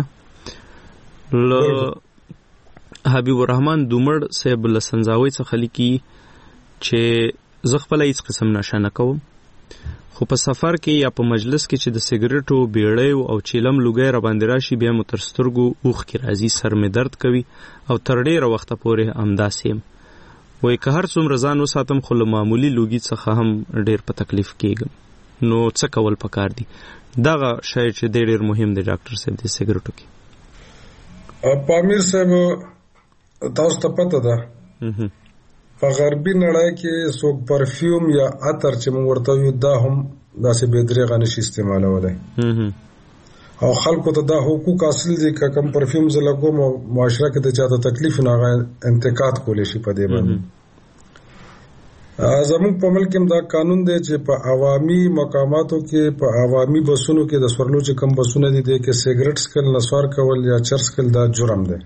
حبیب الرحمن دومړ صاحب لسنځاوي څخه لیکي چې زه خپل هیڅ قسم نشه نه کوم خو په سفر کې یا په مجلس کې چې د سیګریټو بیړۍ او چیلم لوګي را باندې راشي بیا مترسترګو اوخ کې راځي سر می درد کوي او تر ډیره وخت پورې امداسیم وای که هر څومره ځان وساتم خو له معمولی لوګي څخه هم ډیر په تکلیف کېږم. نو څه کول پکار دي؟ دغه شی چې ډیر مهم دی ډاکټر صاحب د سیګریټو کې. پامیر صاحب تاسو ته پته ده په غربي نړۍ کې څوک پرفیوم یا عطر چې موږ ورته یو دا هم داسې به درېغه نشي استعمالولای او خلکو ته دا حقوق اصل دي که کوم پرفیوم زلګو معاشره کې د چاته تکلیف نه غا انتقاد کولې شي په دې باندې. زموږ په ملک کې دا قانون دی چې په عوامي مقاماتو کې په عوامي بسونو کې د سورلو چې کوم بسونه دي کې سیګریټ سکل نسوار کول یا چرس کول دا جرم دی.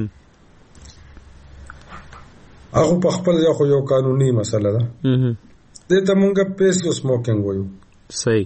هغه په خپل ځای یو قانوني مسله ده. دې ته مونږه پیسو سموکینګ وایو. صحیح.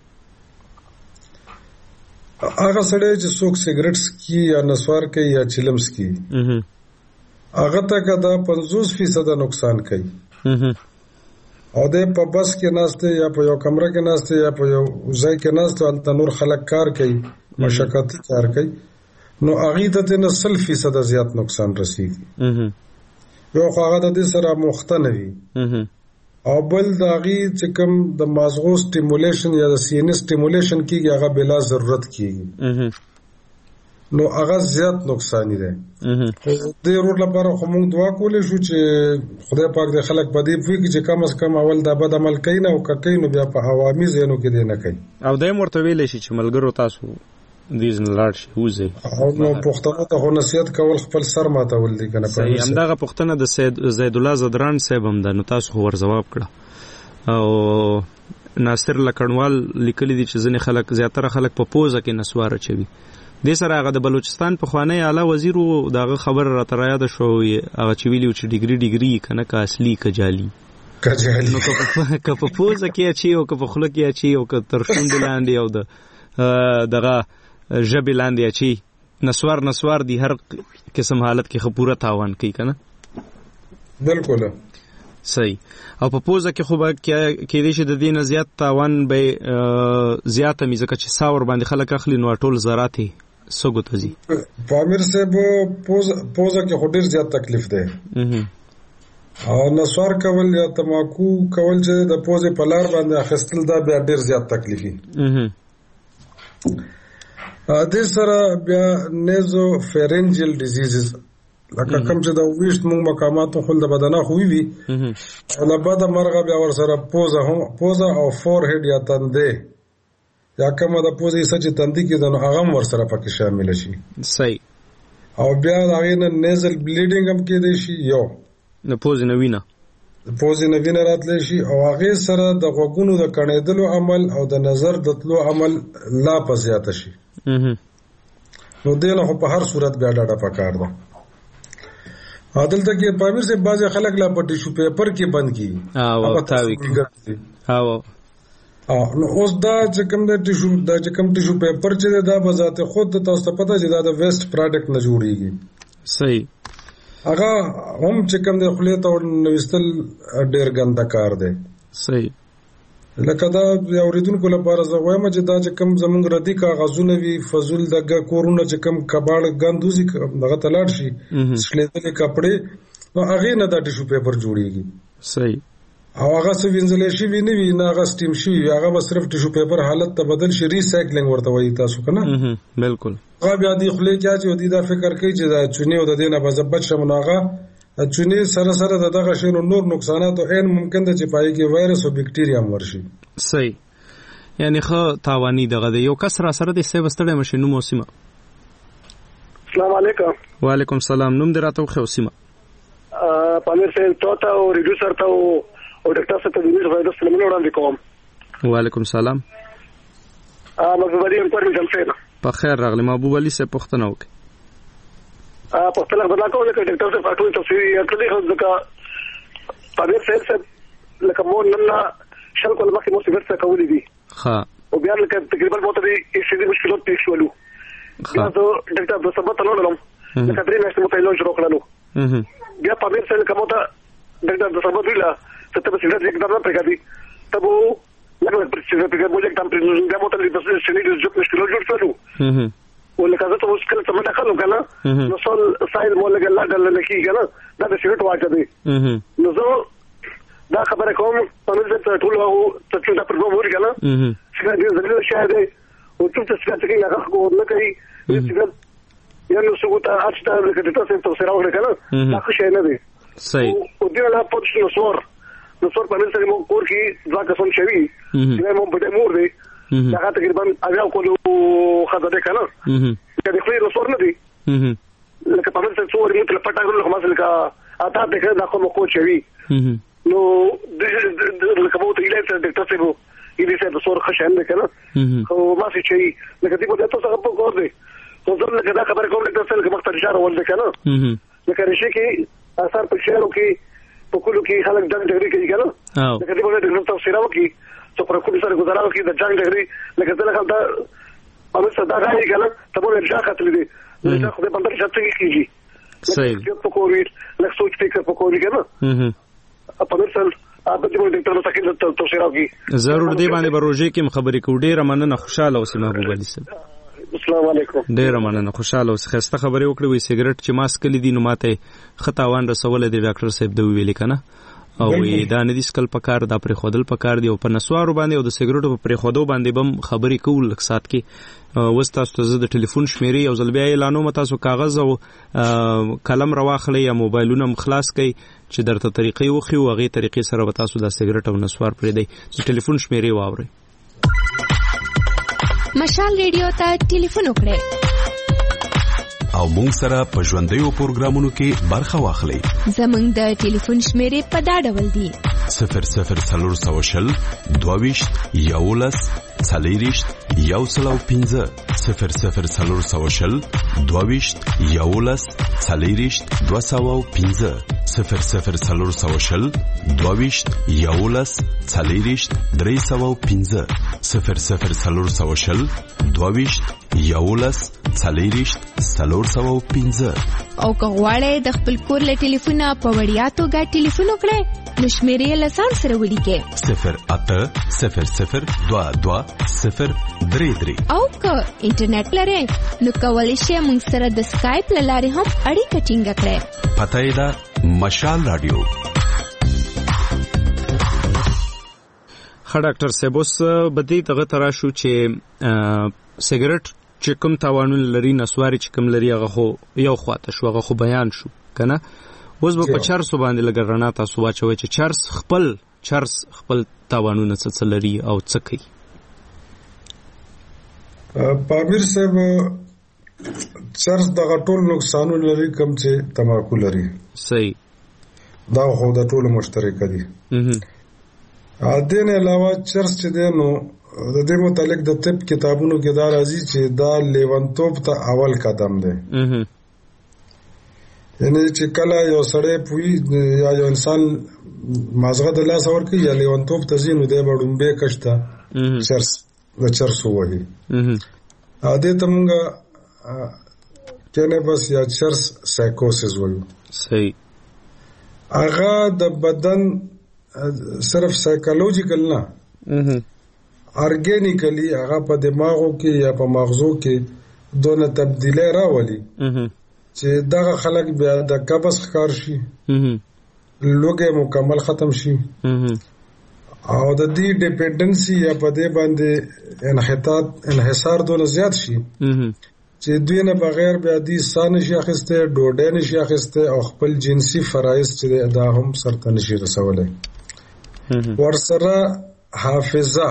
هغه سړی چې څوک سیګریټ سکي یا نسوار کوي یا چلم سکي هغه ته کدا 50% نقصان کوي او د په بس کې ناشته یا په یو کمره کې ناشته یا په یو ځای کې ناشته ال تنور خلک کار کوي مشقتي کار کوي نو هغه ته 90% زیات نقصان رسیږي. یو هغه د دې سره مختنه وي او بل داغي چې کوم د مازغو سټیمولیشن یا د سی ان اس سټیمولیشن کیږي هغه بلا ضرورت کیږي نو هغه زیات نقصان دی. د روډ لپاره خو موږ دعا کولې شو چې خدای پاک د خلک په دې پوهیږي چې کم از کم اول دا بد عمل کوي نه او کوي نو بیا په عوامي ځایونو کې دی نه کوي. او دایم ورته ویلی شي چې ملګرو تاسو دې ځنه لاړ شي وځئ. او نو پښتنو ته خو نصیحت کول خپل سر ماتول دي که نه. صحیح. همدغه پوښتنه د سید زید الله زدران صاحب هم ده، نو تاسو خو ورځواب کړه. او ناصر لکړنوال لیکلي دي چې ځینې خلک زیاتره خلک په پوزه کې نسوار اچوي. دې سره هغه د بلوچستان پخوانی اعلی وزیر و، دغه خبر راته رایاده شو هغه چې ویلي و چې ډیګري که نه که اصلي که جعلي. نو که په پوزه کې اچي او که په خوله کې اچي او که تر شونډې لاندې او د دغه ژبې لاندې اچي، نسوار دي هر قسم حالت کې خو پوره تاوان کوي که نه. بالکل صحیح. او په پوزه کې خو به کېدای شي د دې نه زیات تاوان به زیاته وي ځکه چې ساه ورباندې خلک اخلي نو ټول ذرات یې سږو ته ځي. په امیر صاحب پوزه کې خو ډېر زیات تکلیف دی. او نسوار کول یا تماکو کول چې د پوزې په لار باندې اخیستل دا بیا ډېر زیات تکلیفي. دې سره بیا نیزو فیرنجل ډیزیزز لکه کوم چې د ویشت موږ مقاماتو خل د بدنه خوې وي او له بعده مرغه بیا ورسره پوزه او فور هډ یا تندې یا کومه د پوزې حصه چې تندې کې ده نو هغه هم ورسره پکې شامل شي. صحیح. او بیا د هغې نه نیزل بلیډینګ هم کېدی شي، یو د پوزې نه وینه راتلی شي، او هغې سره د غوږونو د کڼېدلو عمل او د نظر د تلو عمل لا په زیاته شي. نو دې نه خو په هر صورت بیا ډاډه پکار ده. دلته کې په امیر صاحب بعضې خلک لا په ټیشو پیپر کې بند کړي. نو اوس دا چې کوم ټیشو پیپر چې دی دا به ذات خود د تاسو ته پته چې دا د ویسټ پراډکټ نه جوړیږي. صحیح. هغه هم چې کوم د خولې ته ورنویستل ډېر ګنده کار دی. صحیح. لکه دا اوریدونکو لپاره زه وایم چې دا چې کوم زمونږ ردي کاغذونه وي فضول د کورونه چې کوم کباړ ګندوزي دغه ته لاړ شي شلیدلې کپړې نو هغې نه دا ټیشو پیپر جوړیږي. صحیح. او هغه څه وینځلی شوي نه وي نه هغه سټیم شوي هغه به صرف ټیشو پیپر حالت ته بدل شي، ریسایکلینګ ورته وایي تاسو که نه. بالکل. هغه بیا دې خولې کې اچي او دې دا فکر کوي چې دا چونې او د دې نه به زه بچ شم، نو هغه چونې سره سره د دغه شی نور نقصانات او عین ممکن ده چې پای کې وایرس او بکټیریا هم ورشي. صحیح. یعنی ښه تاواني دغه دی. یو کس را سره دی صاحب ستړی مشي نوم او سیمه. السلام علیکم. وعلیکم السلام. نوم دې راته وښیه او سیمه. پامیر صاحب ته او ریډیوسر ته او ډاکټر صاحب ته د دې فائدې سره منو وړاندې کوم. وعلیکم السلام. محبوب علي انکوار می جلسه ده. په خیر راغلی. محبوب علي صاحب پوښتنه وکړه. پښتنه بدلا کوم چې ډاکټر صاحب فاټوي تفصیلي کړی خو ځکه پامیر صاحب لکه مون نن شل کول مخکې مو سیګرټ څخه کولې دي. ها. او بیا لکه تقریبا مو ته یې شې مشکلات پیښ شولو. بیا زه ډاکټر د سبا ته لاړم. لکه درې میاشتې مو ته علاج وکړلو. بیا پامیر صاحب کومه ته ډاکټر د سبا ویلا ته په سیګرټ یک دغه پرګادي ته وو لکه چې په موږ یک تام پر بیا مو ته د سنې د جوړ مشکلات جوړ شولو. ولکه زه ته مشکل څه مده خلو کنه نو سول سایل مو لګل لا دل نه کیږي کنه دا د سیګرټ واچ دی. نو زه دا خبره کوم په نظر ته ټول او څه دا پر وګور کنه څنګه دې زړه شاهد او څه څه کې هغه کو نه کوي سیګرټ یا نو څه ته اچتا لکه تاسو ته سره وګړه کنه دا خو شي نه دی. صحیح. او دې لا پوښتنه نو سور په نظر مو کور کې ځکه څه شوی چې مو په دې مور دی هغه تقریبا هغه کولو خزه ده کنه چې د خپل رسور نه دی لکه په نظر څو ورته په پټاګل خو مثلا کا اته دغه دا کوم کو شوی نو لکه مو ته ایله ډاکټر صاحب یې دې څه رسور خشن ده کنه خو ما سي شي لکه دې په تاسو هغه په کور دی خو زه لکه دا خبر کوم ډاکټر صاحب مختار اشاره ول کنه لکه رشي کې اثر په شهرو کې په کولو کې خلک دغه ډګري کوي کنه لکه دې په دې نو تاسو راوکی څو پر کوم سره گزارو کې د جنگ ډګري لکه څنګه دا په صدا راځي کنه ته به ارجاع خاطر دې دا خو دې بندر شته کیږي. صحیح. په کووډ لکه سوچ فکر په کووډ کنه په نسل اته دې ډاکټر ته کې تاسو راوکی ضرور دې باندې بروجه کې خبرې کو ډیره مننه خوشاله اوسې محبوب علي صاحب. السلام علیکم. ډیره مننه خوشاله اوسې. خسته خبرې وکړې وې سیګریټ چې ماسک کلی دي نو ماته خطاوان رسول دي ډاکټر صاحب دوی ویل کنه او دا نه دي سکل پکار دا پر خودل پکار دی او په نسوارو باندې او د سیګریټو په خودو باندې بم خبرې کول لک سات کې وستاسو ته د ټلیفون شمیرې او ځل بیا اعلانو متاسو کاغذ او قلم راواخلې یا موبایلونه مخلاص کړئ چې درته طریقې وخی او هغه طریقې سره وتاسو د سیګریټ او نسوار پرې دی چې ټلیفون شمیرې واوري. مشال ریډیو ته ټلیفون وکړئ او مونږ سره په ژوندیو پروګرامونو کې برخه واخلئ. زمونږ د ټلیفون شمیرې په دا ډول دي: 00 22 11 40 105 00 22 11 40 205 00 22 11 40 305 00 22 11 40 305. او که غواړئ د خپل کور له ټلیفونه په وړیا توګه ټلیفون وکړئ نو شمیرې له ځان سره ولیکئ 080022 او که انټرنیټ لرئ نو کولی شئ موږ سره د سکایپ له لارې هم اړیکه ټینګه کړئ. پته یې ده مشال رادیو. ښه ډاکټر صاحب اوس به دې دغه ته راشو چې سیګریټ چې کوم تاوانونه لري نسواري چې کوم لري هغه خو یو خواته شو هغه خو بیان شو کنه. اوس به په چرسو باندې لږ رڼا تاسو واچوئ چې چرس خپل تاوانونه څه لري او څه کوي. پامیر صاحب چرس دغه ټول نقصانونه لري کوم چې تماکو لري. صحیح. دا خو د ټولو مشترک دي. دین علاوه چرس چې دی نو د دې متعلق د طب کتابونو کې دا راځي چې دا لیونتوب ته اول قدم دی. یعنی چې کله یو سړی پوي یا یو انسان مازغه د لاس ور کوي یا لیونتوب ته ځي نو دی به ډومبه کشته چرس وایي. دې ته مونږ کینبس یا چرس سایکوسس وایو. صحیح. هغه د بدن صرف سایکولوژیکل نه ارګینیکلی هغه په دماغو کې یا په مغزو کې دونه تبدیلی راولي چې دغه خلک بیا د قبض ښکار شي لوګي مکمل ختم شي او د دې ډیپندنسي یا په دې باندې انحصار دونه زیات شي چې دوی نه بغیر بیا دې سان شي اخسته ډوډۍ نشي اخسته او خپل جنسي فرایض چې دا هم سرته نشي رسولای. ورسره حافظه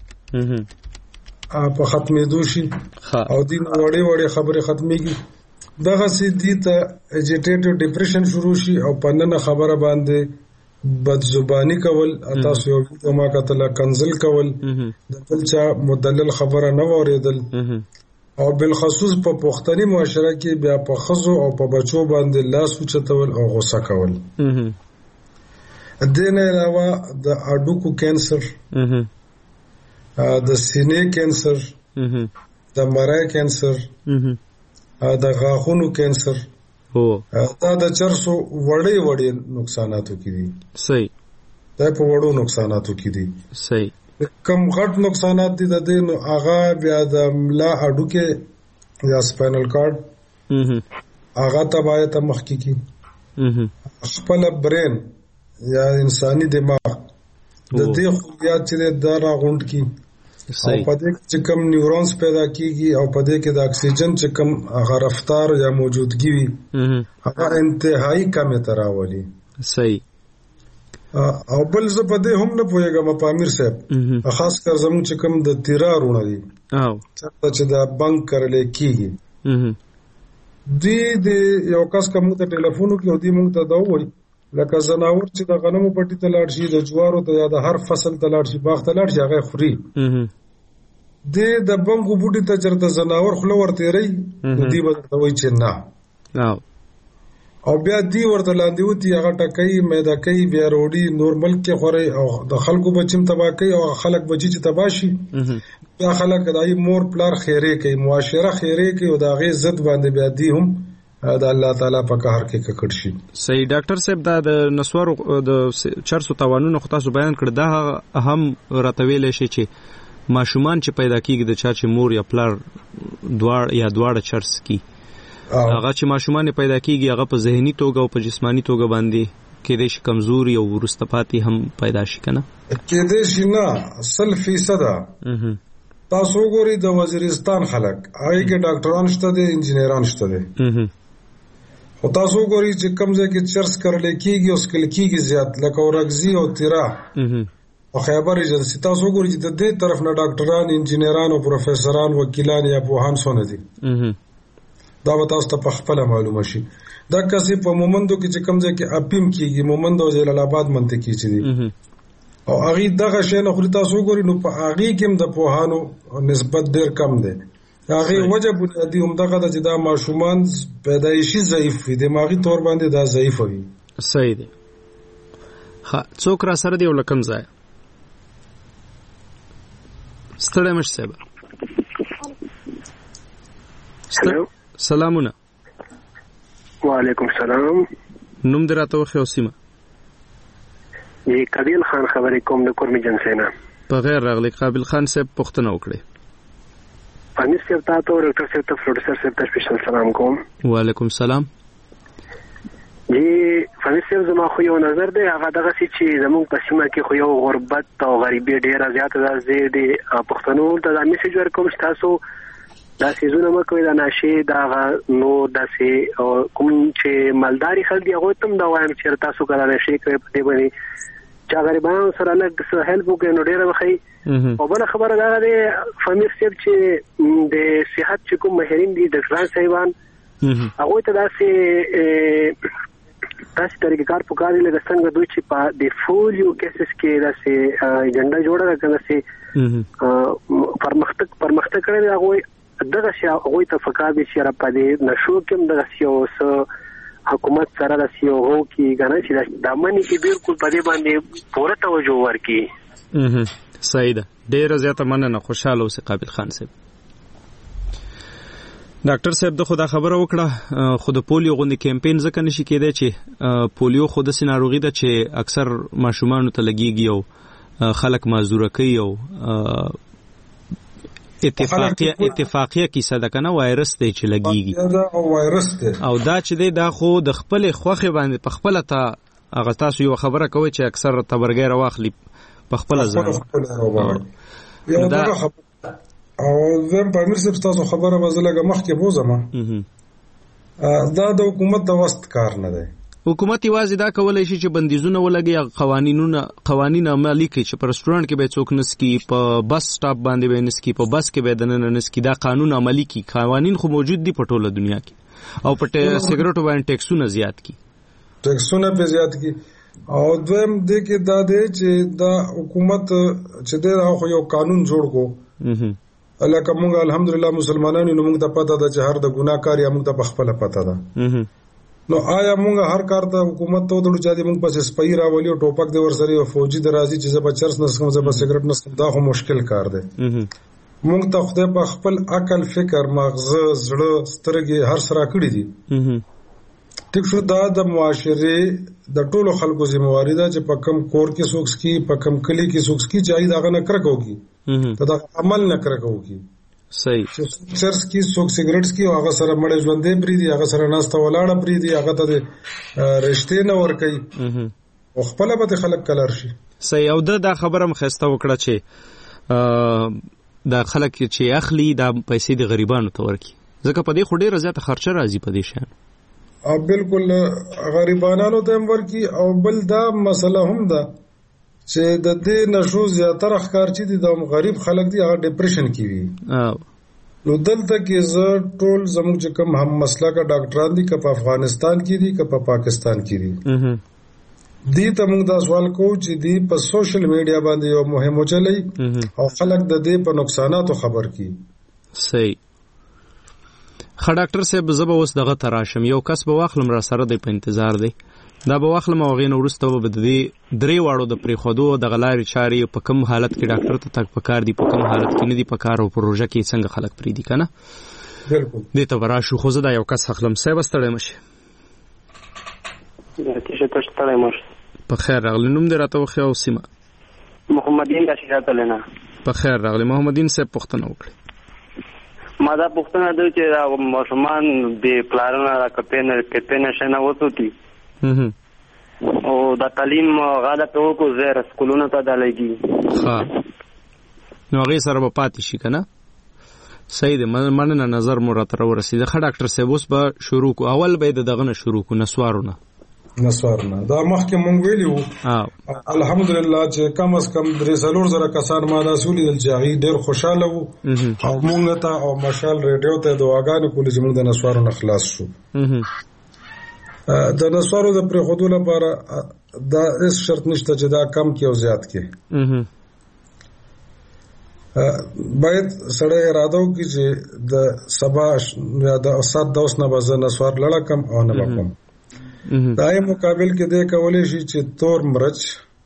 په ختمېدو شي او دین وړې خبرې ختمېږي. دغه سي دي ته اجیټیټیو ډیپریشن شروع شي او په نن خبره باندې بدزبانی کول تاسو یو ما کتل کنزل کول د بل چا مدلل خبره نه اوریدل او بالخصوص په پښتني معاشره کې بیا په خزو او په بچو باندې لاس اوچتول او غوسه کول. دین علاوه د اډوکو کینسر د سینې کینسر د مرای کینسر د غاښونو کینسر دا د چرسو وړې نقصاناتو کې دي. صحیح. دا په وړو نقصاناتو کې دي. صحیح. کم غټ نقصانات دي د دې نو هغه بیا د ملا اډوکه یا سپاینل کارډ هغه تباہی ته مخکې کی خپل برین یا انساني دماغ د دې خوبيات چې دا راغونډ کی او په دې چې کوم نیورونز پیدا کیږي او په دې کې د اکسیجن چې کوم هغه رفتار یا موجودګي وي هغه انتهایی کمه تراولي. صحیح. او بل زه په دې هم نه پوهیږم په امیر صاحب خاص کر زموږ چې کوم د تیرارونه دي چې دا بنک کړل کیږي د یو کس کوم ته ټلیفون وکړو دی موږ ته دا وایي لکه زناور چې د غنمو پټي ته لاړ شي د جوارو ته یا د هر فصل ته لاړ شي باغ ته لاړ شي هغه خوري د بنګو بوټي ته چرته زناور خلو ورته ری دی به ته وایي چې نه او بیا دی ورته لاندې وتی هغه ټکای میدا کوي بیا روړي نورمال کې خوري او د خلکو بچیم تبا کوي او خلک بچی چې تباشي دا خلک دای مور پلار خیره کوي معاشره خیره کوي او دا غي عزت باندې بیا دی هم دا الله تعالی په قهر کې ککړ شي. صحیح. ډاکټر صاحب دا د نسوارو د چرسو تاوانونو خو تاسو بیان کړ دا هم راتویل شي چې ماشومان چې پیدا کیږي د چا چې مور یا پلار دواړه چرس کی هغه چې ماشومان پیدا کیږي هغه په ذهني توګه او په جسمانی توګه باندې کېدای شي کمزوري او وروسته پاتې هم پیدا شي کنه کېدای شي نه 100% تاسو وګورئ د وزیرستان خلک هغه کې ډاکټران شته دي انجینران شته دي خو تاسو وګورئ چې کوم ځای کې چرس کړل کېږي او سکل کېږي زیات لکه ورغزي او تیرا او خیبر ایجنسی تاسو وګورئ چې د دې طرف نه ډاکټران انجینران او پروفیسوران وکیلان یا پوهان سونه دي دا به تاسو ته په خپل معلومه شي دا کسي په مومندو کې چې کوم ځای کې اپیم کېږي مومند او جلال آباد منطقې چې دي او هغه دغه شی نه خو تاسو وګورئ نو په هغه کې هم د پوهانو نسبت ډیر کم دی هغه وجه بنیادی هم دغه د چې دا ماشومان پیدایشي ضعیف دي دماغي تور باندې دا ضعیف وي صحیح دی ها څوک را سره دی ولکم ځای ستړی مش صاحب سلامونه وعلیکم السلام نوم دراته وخت او سیمه جی قابل خان خبرې کوم د کورمي جنسینا په غیر راغلی قابل خان صاحب پوښتنه وکړي پنځه صاحب تاسو ډاکټر صاحب ته پروډوسر صاحب ته سپیشل سلام کوم وعلیکم السلام جی پنځه صاحب زما خو یو نظر دی هغه دغه چې زموږ په سیمه کې خو یو غربت او غریبي ډیره زیاته ده زه د پښتنو ته دا میسج ورکوم چې تاسو دا سيزونه مکوې دا ناشې دا نو داسې کوم چې مالداري خلک هغه تم دا وایم چې تاسو کله نشي کوي په دې باندې چې غریبانو سره لږ څه هیلپ وکړي نو ډیره وخی او بل خبره دا ده فامیر صاحب چې د صحت چې کوم ماهرین دي د ځان صاحبان هغه ته داسې طریقې کار پکاري لکه څنګه دوی چې په د فولیو کیسز کې داسې ایجنډا جوړه کړه چې پرمختګ کړي هغه دغه شی هغه ته فکر دي چې را پدې نشو کوم دغه یو حکومت سره د سیوغو کې غنه چې د امني کې بالکل په دې باندې پوره توجه ورکړي صحیح ده ډیر زیاته مننه خوشاله اوسې قابل خان صاحب ډاکټر صاحب د خدا خبره وکړه خو د پولیو غونډې کمپاین ځکه نشي کېدای چې پولیو خود سي ناروغي ده چې اکثر ماشومان ته لګيږي او خلک معذوره کوي او اتفاقیه کیسه ده کنه وایرس دی چې لګيږي او دا چې دی دا خو د خپل خوخه باندې په خپل ته هغه تاسو یو خبره کوي چې اکثر تبرګر واخلي په خپل ځان دا او زم په امیر صاحب تاسو خبره وزلګه مخکې بوزم دا د حکومت د وست کار نه دی حکومت یوازې دا کولای شي چې بندیزونه ولګي قوانین عملي کړي چې په رستورانت کې به څوک نسکی په بس سټاپ باندې به نسکی په بس کې به دننه نسکی دا قانون عملي کړي قوانین خو موجود دي په ټوله دنیا کې او په سیګریټو باندې ټیکسونه زیات کړي او دویم دې کې دا دی چې دا حکومت چې دا یو قانون جوړ کو الکه موږ الحمدلله مسلمانانو نو موږ ته پته ده چې هر د ګناه کار یا موږ ته بخپله پته ده نو آیا موږ هر کار ته حکومت ته ودرو چې موږ پس سپای راولي او ټوپک د ورسره او فوجي درازي چې زب چرس نسکم زب سیګریټ نسکم دا خو مشکل کار دی موږ ته خدای په خپل عقل فکر مغزه زړه سترګې هر سره کړی دي ټیک شو دا د معاشره د ټولو خلکو ذمہواری ده چې په کم کور کې سوکس کی په کم کلی کې سوکس کی چې دا غنه کرکوږي دا عمل نه کرکوږي صحیح چرس کی سوک سیګریټس کی هغه سره مړ ژوندې بری دي هغه سره ناسته ولاړه بری دي هغه ته رښتې نه ور کوي او خپل به خلک کلر شي صحیح او دا خبره مخسته وکړه چې دا خلک چې اخلي دا پیسې د غریبانو ته ورکي ځکه په دې خو ډیره زیاته خرچه راځي په دې شان او بالکل غریبانو ته ورکی او بل دا مسله هم ده چې د دې نشو زیاتره ښکار چې د غریب خلک دي هغه ډیپریشن کې وي نو دلته کې زه ټول زموږ چې کوم هم مسلکه ډاکټران دي که په افغانستان کې دي که په پاکستان کې دي دې ته موږ دا سوال کوو چې دې په سوشل میډیا باندې یو مهم چلای او خلک د دې په نقصاناتو خبر کی صحیح ډاکټر صاحب زه به اوس دغه تراشم یو کس به واخلم را سره دی په انتظار دی دا به واخلم او غین ورسته به د دې درې واړو د پریخودو د غلاري چاري په کوم حالت کې ډاکټر ته تک پکار دی په کوم حالت کې نه دی پکار او پروژه کې څنګه خلک پری دی کنه بالکل دې ته وراشو خو زه دا یو کس اخلم صاحب ستړی مشه په خیر راغلی نوم دې راته وخی او سیمه محمدین رشید لینا په خیر راغلی محمدین صاحب پوښتنه وکړه ما دا پوښتنه ده چې ماشومان د پلانونو را کپینه شنه وته دي او د تعلیم غاده ته کو زیر سکولونو ته دلایي. ها نو هغه سره به پاتې شي کنه. صحیح ده. مننه نظر مو راته ورسېده. ښه ډاکټر صاحب اوس به شروع کو. اول به دغه نه شروع کو نسوارونه دا مخکې مونږ ویلو الحمدلله چې کم از کم 3,000 کسان ما دا سولې چې هغه ډېر خوشاله وو او مونږ ته او مشال ریډیو ته دعاګانې کولې چې مونږ د نسوارو نه خلاص شو. د نسوارو د پرېښودو لپاره دا هیڅ شرط نشته چې دا کم کې او زیات کې. باید سړی اراده وکړي چې د سبا یا د سات د اوس نه به زه نسوار لړه کم او نه به کم. دا یې مقابل کې دی کولی شي چې تور مرچ،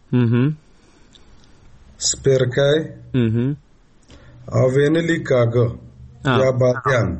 سپیرکای او وینلی کاغه یا بادیان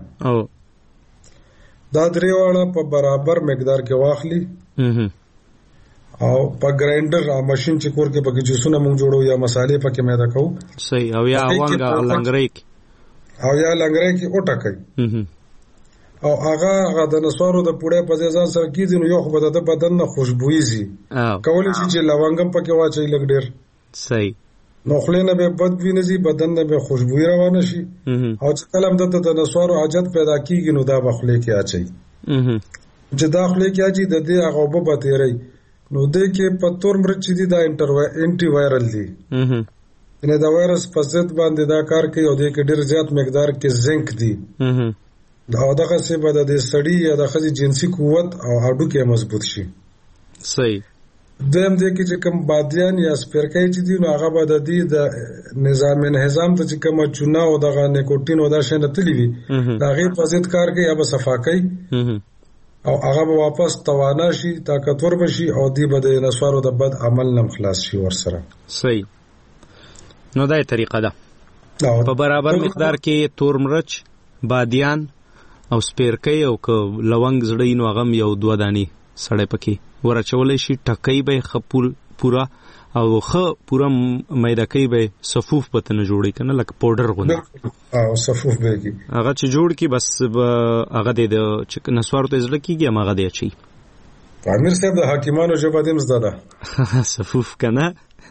دا درې واړه په برابر مقدار کې واخلي او په ګرایندر او ماشين چې کور کې پکې جوسونه مونږ جوړو یا مصالې پکې میدا کوو. صحیح. او یا وانګا لنګرای کې اوټه او هغه د نسوارو د پوړې په ځای ځان سره کیږي نو یو خو به د بدن نه خوشبوئی زی کولی شي چې لونګم پکې واچي لګ ډیر. صحیح. نو خلینه به بد ویني زی بدن نه به خوشبوئی روانه شي او چې کلم د نسوارو عادت پیدا کیږي نو دا بخلې کې اچي چې داخله کې اچي د دې هغه وب به تیری نو دې کې پتور مرچ دي دا انټي وایرل دي نه دا وایرس په ضد باندې دا کار کوي او دې کې ډیر زیات مقدار کې زنک دي دا دغه څه به د سړی یا د خځې جنسي قوت او هډو کې مضبوط شي. صحیح. دویم دې کې چې کوم بادیان یا سپیرکای چې دي نو هغه به د دې د نظام ته چې کوم چونه او دغه نیکوټین او دا شنه تللی وي دا غي په ضد کار کوي یا به صفا کوي او هغه به واپس توانا شي طاقتور بشي او دې به د نسوارو د بد عمل نه خلاص شي ورسره. صحیح. نو دا طریقه ده. په برابر مقدار کې تور مرچ، بادیان او سپیرکای او که لونګ زړی نو هغه یو 2 دانی سړی پکې ورچولې شي. ټکای به خپل پورا او پورا میدکای به صفوف پته نه جوړی کنه لکه پاوډر غوندي او صفوف به کی هغه چې جوړ کی بس هغه د نسوارو ته زړه کیږي هغه دی چی. امیر صاحب د حکیمانو جواب دیم زده صفوف کنه.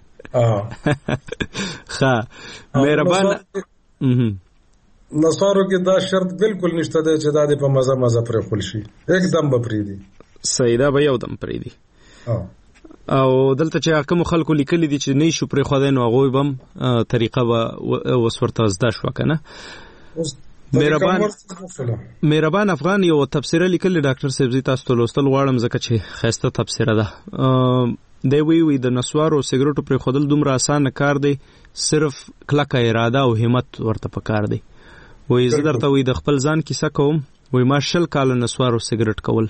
ښه مهربان. نسوارو کې دا شرط بالکل نشته دی چې دا د په مزه پرې خپل شي एकदम به پرې دي. صحیح. دا به یو دم پرې دي. او دلته چې کوم خلکو لیکلي دي چې نه شو پرې خو نو هغه بم طریقه وسورته زده شو کنه. مهربان افغان یو تفسیر لیکلی ډاکټر صاحب زی تاسو ته لوستل غواړم ځکه چې خسته تفسیر ده. دی وی د نسوارو سیګریټو پرې خودل دومره اسانه کار دی صرف کلکه اراده او همت ورته پکار دی. وی زه درته وی د خپل ځان کیسه کوم. وی ما 20 کال نسوارو سیګریټ کول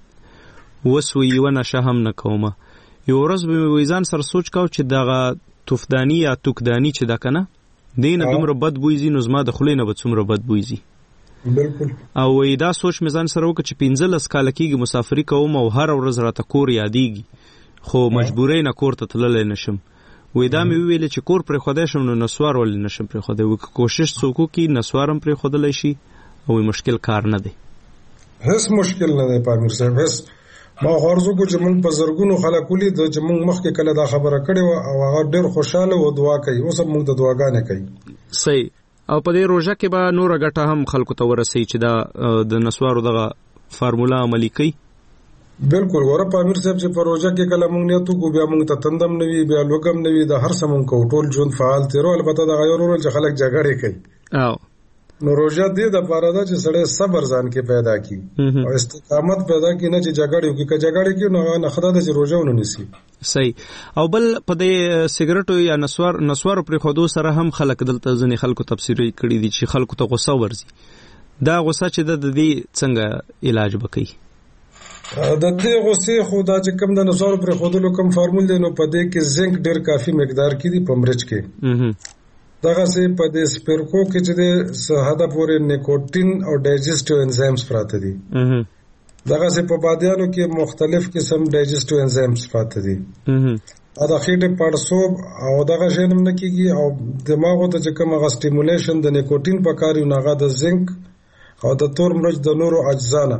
وس وی یو نشه هم نه کومه. یو ورځ به وی ځان سره سوچ کاو چې دغه توفدانی یا توکدانی چې دا کنه دینه دومره بد بویزي نو زما د خلینو به څومره بد بویزي. بالکل. او وی دا سوچ مې ځان سره وکړ چې 15 کال کېږي مسافری کوم او هر ورځ راته کور یادېږي خو مجبورې نه کور ته تللی نشم. وی دا مې ویل چې کور پرې خدای شم نو نسوار ولې نشم پرې خدای. وی کوشش څوک کی نسوارم پرې خدای شي او مشکل کار نه دی. هیڅ مشکل نه دی پامیر صاحب. هیڅ ما غرضو کو چې موږ په زرګونو خلک ولې د چې موږ مخکې کله دا خبره کړې و او هغه ډېر خوشاله و دعا کوي اوس موږ د دعاګانې کوي. صحیح. او په دې روزه کې به نور غټه هم خلکو ته ورسي چې دا د نسوارو دغه فارمولا عملی کوي. بالکل. ور په امیر صاحب چې په روزه کې کله موږ نه تو کو بیا موږ ته تندم نوي بیا لوګم نوي د هر سمون کو ټول ژوند فعال تیرو البته دا غیر ورول چې خلک جګړه کوي. او نو روزه دې د پاره دا چې سړی صبر ځان کې پیدا کی او استقامت پیدا کی نه چې جګړه کوي که جګړه کوي نو نه خدای د روزه ونیسي. صحیح. او بل په دې سیګریټو یا نسوارو پر خودو سره هم خلک دلته ځنې خلکو تفسیری کړی دي چې خلکو ته غوسه ورزي. دا غوسه چې د دې څنګه علاج وکړي؟ د دې غوسې خو دا چې کوم د نسوارو پر خودلو کوم فارمول دی نو په دې کې زنک ډیر کافي مقدار کې دی په مرچ کې. دغه سه په دې سپیرکو کې چې د ساده پورې نیکوټین او ډایجسټیو انزایمز پراته دي. دغه سه په بادیانو کې مختلف قسم ډایجسټیو انزایمز پراته دي. دا خېټه پړسوب او دغه شینم نه کیږي او دماغ ته چې کوم غا سټیمولیشن د نیکوټین په کار یو نغه د زنک او د تور مرچ د نورو اجزا نه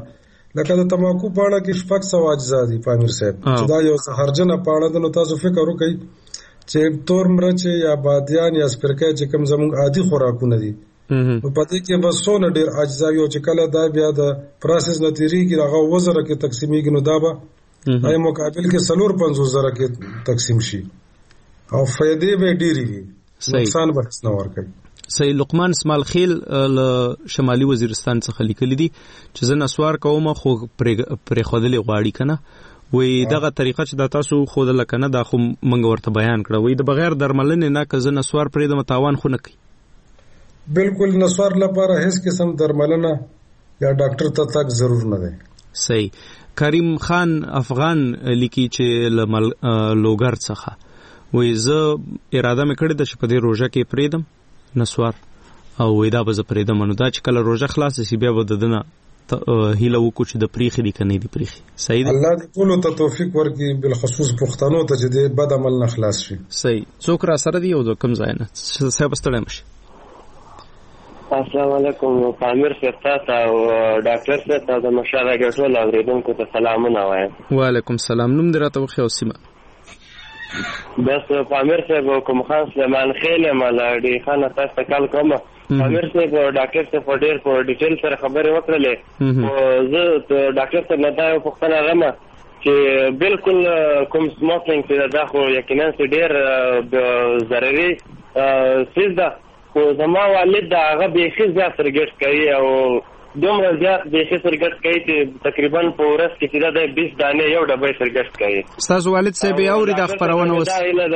لکه د تماکو پاڼه کې 600 اجزا دي پامیر صاحب چې دا یو زهرجنه پاڼه ده. نو تاسو فکر وکړئ چې تور مرچ یا بادیان یا سپرکای چې کوم زموږ عادي خوراکونه دي نو پدې کې بس څونه ډېر اجزا یو چې کله دا بیا د پروسس نتیریږي هغه وزره کې تقسیمیږي نو دا به هغه مقابل کې 450 زره کې تقسیم شي او فائدې به ډېری وي نقصان به نه ورکړي. صحیح. لقمان اسماعیل خیل شمالي وزیرستان څخه لیکلي دي چې زه نسوار کوم خو پرې خودلې غواړي کنه وې دغه طریقه چې د تاسو خودل کنه دا خو منګ ورته بیان کړو وې د بغیر درملنې نه که زه نسوار پرې د متاوان خو نه کوي. بالکل نسوار لپاره هیڅ قسم درملنه یا ډاکټر ته تک ضرور نه دی. صحیح. کریم خان افغان لیکي چې لوګر څخه وې زه اراده مې کړې ده چې په دې روژه کې پرېدم نسوار او وېدا به زه پرېدم نو دا چې کله روژه خلاص شي بیا به ددنه هیله وکړو چې د پریخي دي کني دي پریخي. صحیح ده. الله دې ټول ته توفیق ورکړي بالخصوص پښتنو ته چې دې بد عمل نه خلاص شي. صحیح. څوک را سره دی او د کوم ځای نه صاحب ستړی مشي. السلام علیکم پامیر صاحب ته او ډاکټر صاحب ته د مشاله ګټول اوریدونکو ته سلامونه وایم. وعلیکم السلام. نوم دې راته وخی او سیمه. بس پامیر صاحب کوم خان سلیمان خیل ملادي خان تاسو ته کال کوم پامیر صاحب ډاکټر صاحب ډېر په ډیټیل سره خبرې وکړلې او زه ډاکټر صاحب نه دا پوښتنه غواړم چې بالکل کوم سموکینګ چې دا خو یقینا ډېر ضرري څه ده خو زما والد دا هغه بیخي زیات سرګټ کوي او دومره زیات بیخي سرګټ کوي چې تقریبا په ورځ کې چې دا 20 دانې یو ډبې سرګټ کوي. ستاسو والد صاحب یې اوري دا خبرونه وس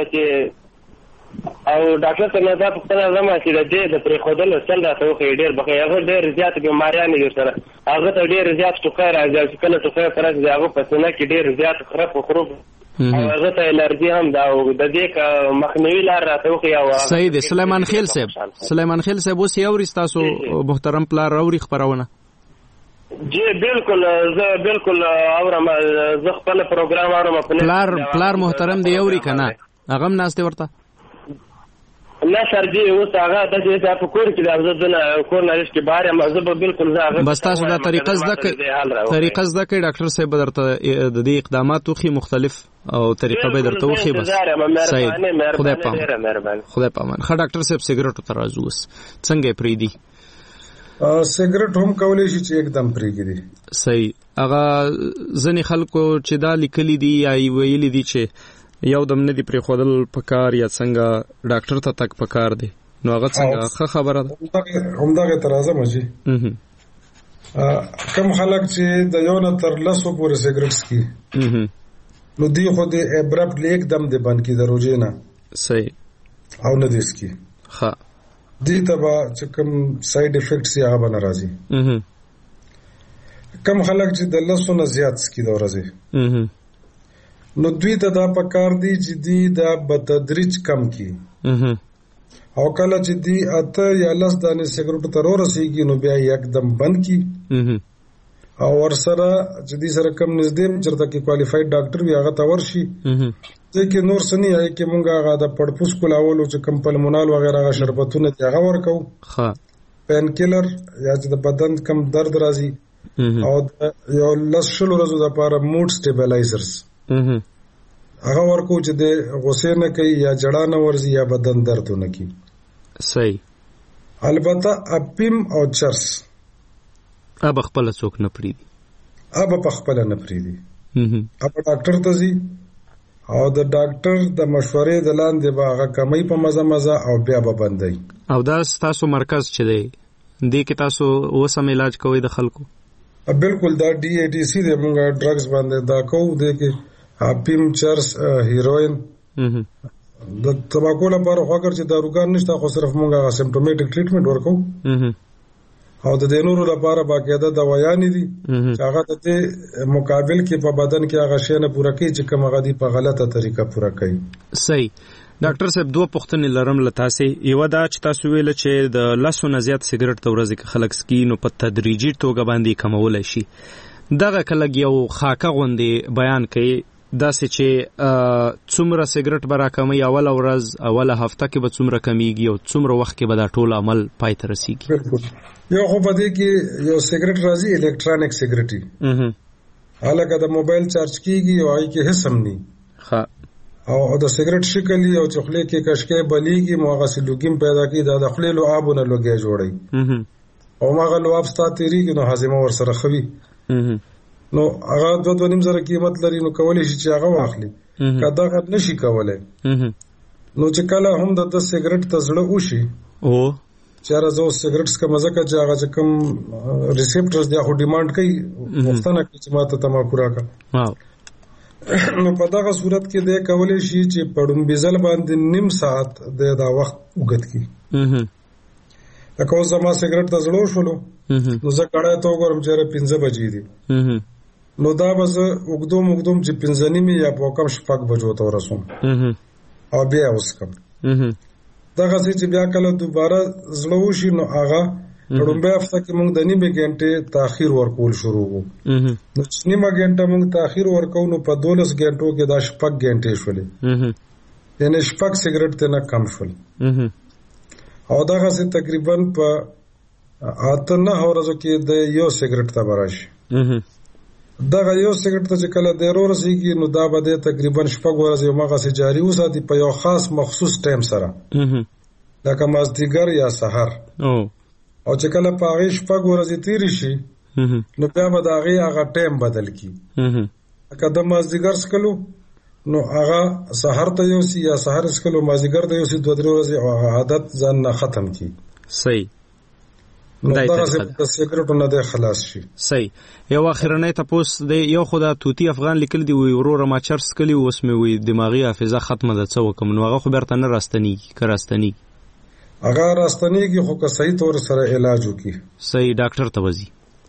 او ډاکټر ته نه دا پوښتنه زما چې د دې د پرې خودل چل راته وخی ډېر بخې هغه ډېر زیات بیماریان دي سره هغه ته ډېر زیات ټوکر راځي چې کله ټوکر پرځ دی هغه په سینه کې ډېر زیات خراب خروب هغه ته الرجی هم دا او د دې مخنیوي لار راته وخی او صحیح دی. سلیمان خیل صاحب اوس یو ورستاسو محترم پلار اوري خبرونه جی بالکل زه بالکل اورم زه خپل پروګرام اورم په پلار محترم دی اوري کنه هغه هم ناشته ورته نه سر دی اوس هغه د دې په کور کې د افزودنه کور نارش کې بار ما زه بالکل زه بس تاسو دا طریقه زده کې ډاکټر صاحب درته د دې اقداماتو خي مختلف او طریقه به درته وخی بس صحیح. خدای پامان. ښه ډاکټر صاحب سیګریټ ته راځو څنګه پریدي سیګریټ هم کولای شي چې एकदम پریږدي. صحیح. هغه ځنې خلکو چې دا لیکلي دي یا ویلي دي چې یو دم نه دی پرې خودل پکار یا څنګه ډاکټر ته تک پکار دی نو هغه څنګه ښه خبره ده. همدغه ترازه مجي کم خلک چې د یو نه تر لسو پورې سیګریټ سکي نو دی خو د ابرپټ لیک دم دی بند کی دروځي نه. صحیح. او نه دي سکي ها دی تبا چې کوم ساید افیکټس یې هغه ناراضي کم خلک چې د لسو نه زیات سکي د ورځي نو دوی ته دا پکار دی چې دی دا په تدریج کم کی او کله چې دی اته یا لس دانې سیګریټ تر ورسیږي نو بیا یکدم بند کی او ورسره چې دی سره کم نږدې چرته کې کوالیفاید ډاکټر وي هغه ته ورشي چې نور سني هي کې مونږه هغه د پړپوس کولاولو چې کم پلمونال وغیرہ هغه شربتونه ته هغه ورکو ها پین کیلر یا چې د بدن کم درد راځي او یو لسل ورځو د لپاره موډ سټیبلایزرز هغه ورکو چې د غوسه نه کوي یا جړه نه ورځي یا بدن درد نه کوي. صحیح. البته اپیم او چرس اب خپل څوک نه پریدي په خپل نه پریدي ډاکټر ته ځي او د ډاکټر د مشورې د لاندې به هغه کمی په مزه او بیا به بندي او دا تاسو مرکز چې دی دې کې تاسو اوسم علاج کوئ د خلکو. بالکل دا ډي اي ټي سي د موږ ډرګز باندې دا کوو د کې اپیم چرس هیروین د تماکو لپاره خو چې داروګان نشته خو صرف موږ هغه سیمپټومټیک ټریټمنټ ورکو او د دینورو لپاره باقاعده دوايانې دي چې هغه د مقابل کې په بدن کې هغه شی نه پوره کوي چې کوم هغه دی په غلطه طریقه پوره کوي. صحیح. ډاکټر صاحب دوه پوښتنې لرم لتاسې یو دا چې تاسو ویل چې د لاسو نه زیات سیګریټ ته ورځي کې خلک سکي نو په تدریجي توګه باندې کمول شي دغه کله یو خاکه غوندي بیان کوي داسې چې څومره سیګریټ به راکموي اوله ورځ اوله هفته کې به څومره کمیږي او څومره وخت کې به دا ټول عمل پای ته رسیږي؟ یو خو په دې کې یو سیګریټ راځي الکترونیک سیګریټ هلکه د موبایل چارج کیږي او هغې کې هیڅ هم نه او د سیګریټ شکل او چې خولې کې کشکۍ بلیږي نو هغسې لوګي پیدا کېږي دا د خولې لعابونه لوګی جوړوي او هماغه لعاب ستا تېرېږي نو هاضمه ورسره ښه وي نو هغه 2.5 زره قیمت لري نو کولی شي چې هغه واخلي که دغه نشي کولی نو چې کله هم د سیګریټ ته زړه وشي چې یاره زه اوس سیګریټ څکمه ځکه چې هغه چې کوم ریسپټرز دی خو ډیمانډ کوي غوښتنه کوي چې ما ته تماکو راکړه نو په دغه صورت کې دی کولی شي چې په ډومبي ځل باندې 1.5 ساعت دی دا وخت اوږد کړي لکه اوس زما سیګریټ ته زړه وشولو نو زه کړی ته وګورم چې یاره 5 بجې دي نو دا به زه اوږدوم چې 5:30 یا په کم 6 بجو ته ورسوم او بیا وڅکم دغسې چې بیا کله دوباره زړه وشي نو هغه لومبۍ هفته کې موږ د نیمې ګنټې تاخیر ورکول شروع وو نو چې نیمه ګنټه موږ تاخیر ورکوو نو په 12 ګنټو کې دا 6 ګنټې شولې یعنې 6 سیګریټ ته نه کم شول او دغسې تقریبا په 8-9 ورځو کې د یو سیګریټ ته به راشي دغه یو سیګریټ ته چې کله دی ورسېږي نو دا به دی تقریبا 6 ورځې هماغسې جاري وساتي په یو خاص مخصوص ټایم سره لکه مازدیګر یا سحر او چې کله په هغې 6 ورځې تېرې شي نو بیا به د هغې هغه ټایم بدل کړي لکه د مازدیګر څکلو نو هغه سحر ته یوسي یا سحر څکلو مازدیګر ته یوسي 2-3 ورځې او هغه عادت ځان نه ختم کړي صحیح نو دغسې د سیګریټو نه دی خلاص شي صحیح یو اخرنی تپوس دی یو خو دا توتی افغان لیکل دی وی وروره ما چرس کلی اوس مې وی دماغي حافظه ختمه ده څه وکم نو هغه خو بیرته نه راستنیږي که راستنیږي هغه راستنیږي خو که صحیح طور سره علاج وکړي صحیح ډاکټر ته وځي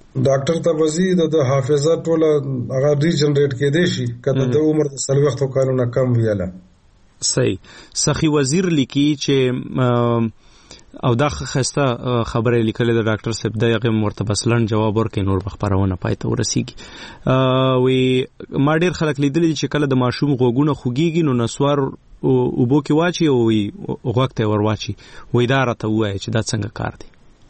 د حافظه ټوله هغه ریجنریټ کېدی شي که د عمر د 40 کالو نه کم ویله صحیح سخی وزیر لیکي چې او دا خسته خبره لیکلې د ډاکټر صاحب دغه مرتبه سلن جواب ورکړي نور بخبرونه پای ته ورسیږي وی ما ډیر خلک لیدلي چې کله د ماشوم غوګونه خوګيږي نو نسوار او بو کې واچي او غوښته ور واچي وې دا راته وایي چې دا څنګه کار دی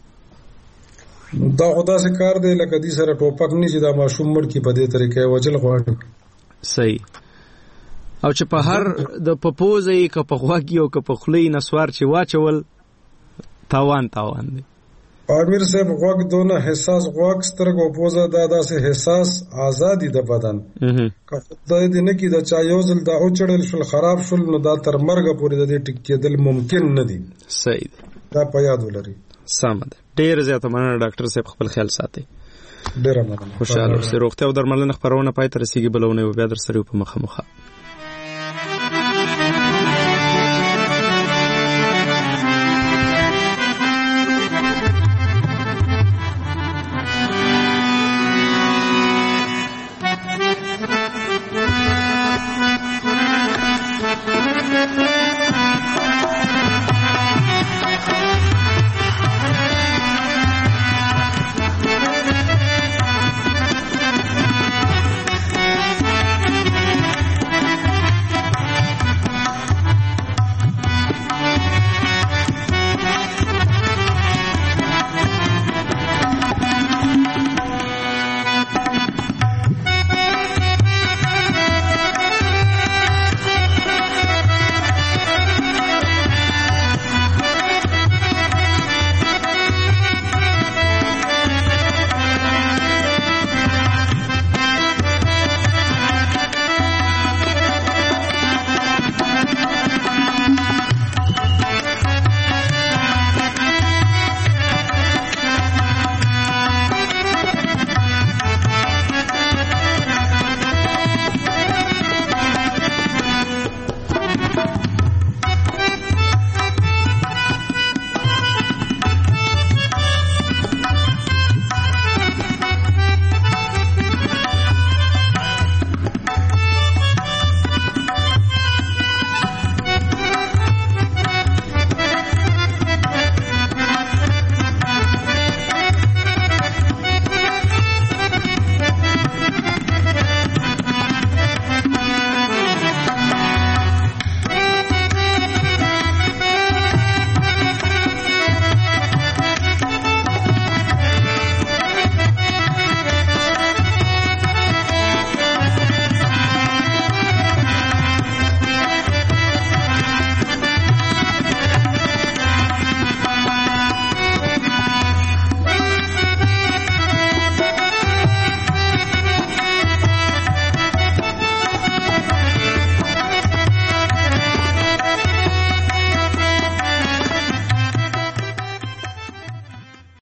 دا خدا سي کار دی لکه دې سره ټوپک نه چې دا ماشوم مړ کی په دې طریقې وجل غواړي صحیح او چې په هر د پپوزې ک په غواګي او ک په خلې نسوار چې واچول تاوان دی امیر صاحب غوږ دونه حساس غوږ سترګو پوزه دا داسې حساس آزادي د بدن که خدای دې نه کړي د چا یو ځل دا اوچړل شول خراب شول نو دا تر مرګه پورې د دې ټیک کېدل ممکن نه دي صحیح دا په یاد ولري سم ده ډېر زیاته مننه ډاکټر صاحب خپل خیال ساتي ډېر مننه خوشاله اوسئ روغتیا او درملنه خبرونه پای ته رسیدي بلونه بیا در سره په مخه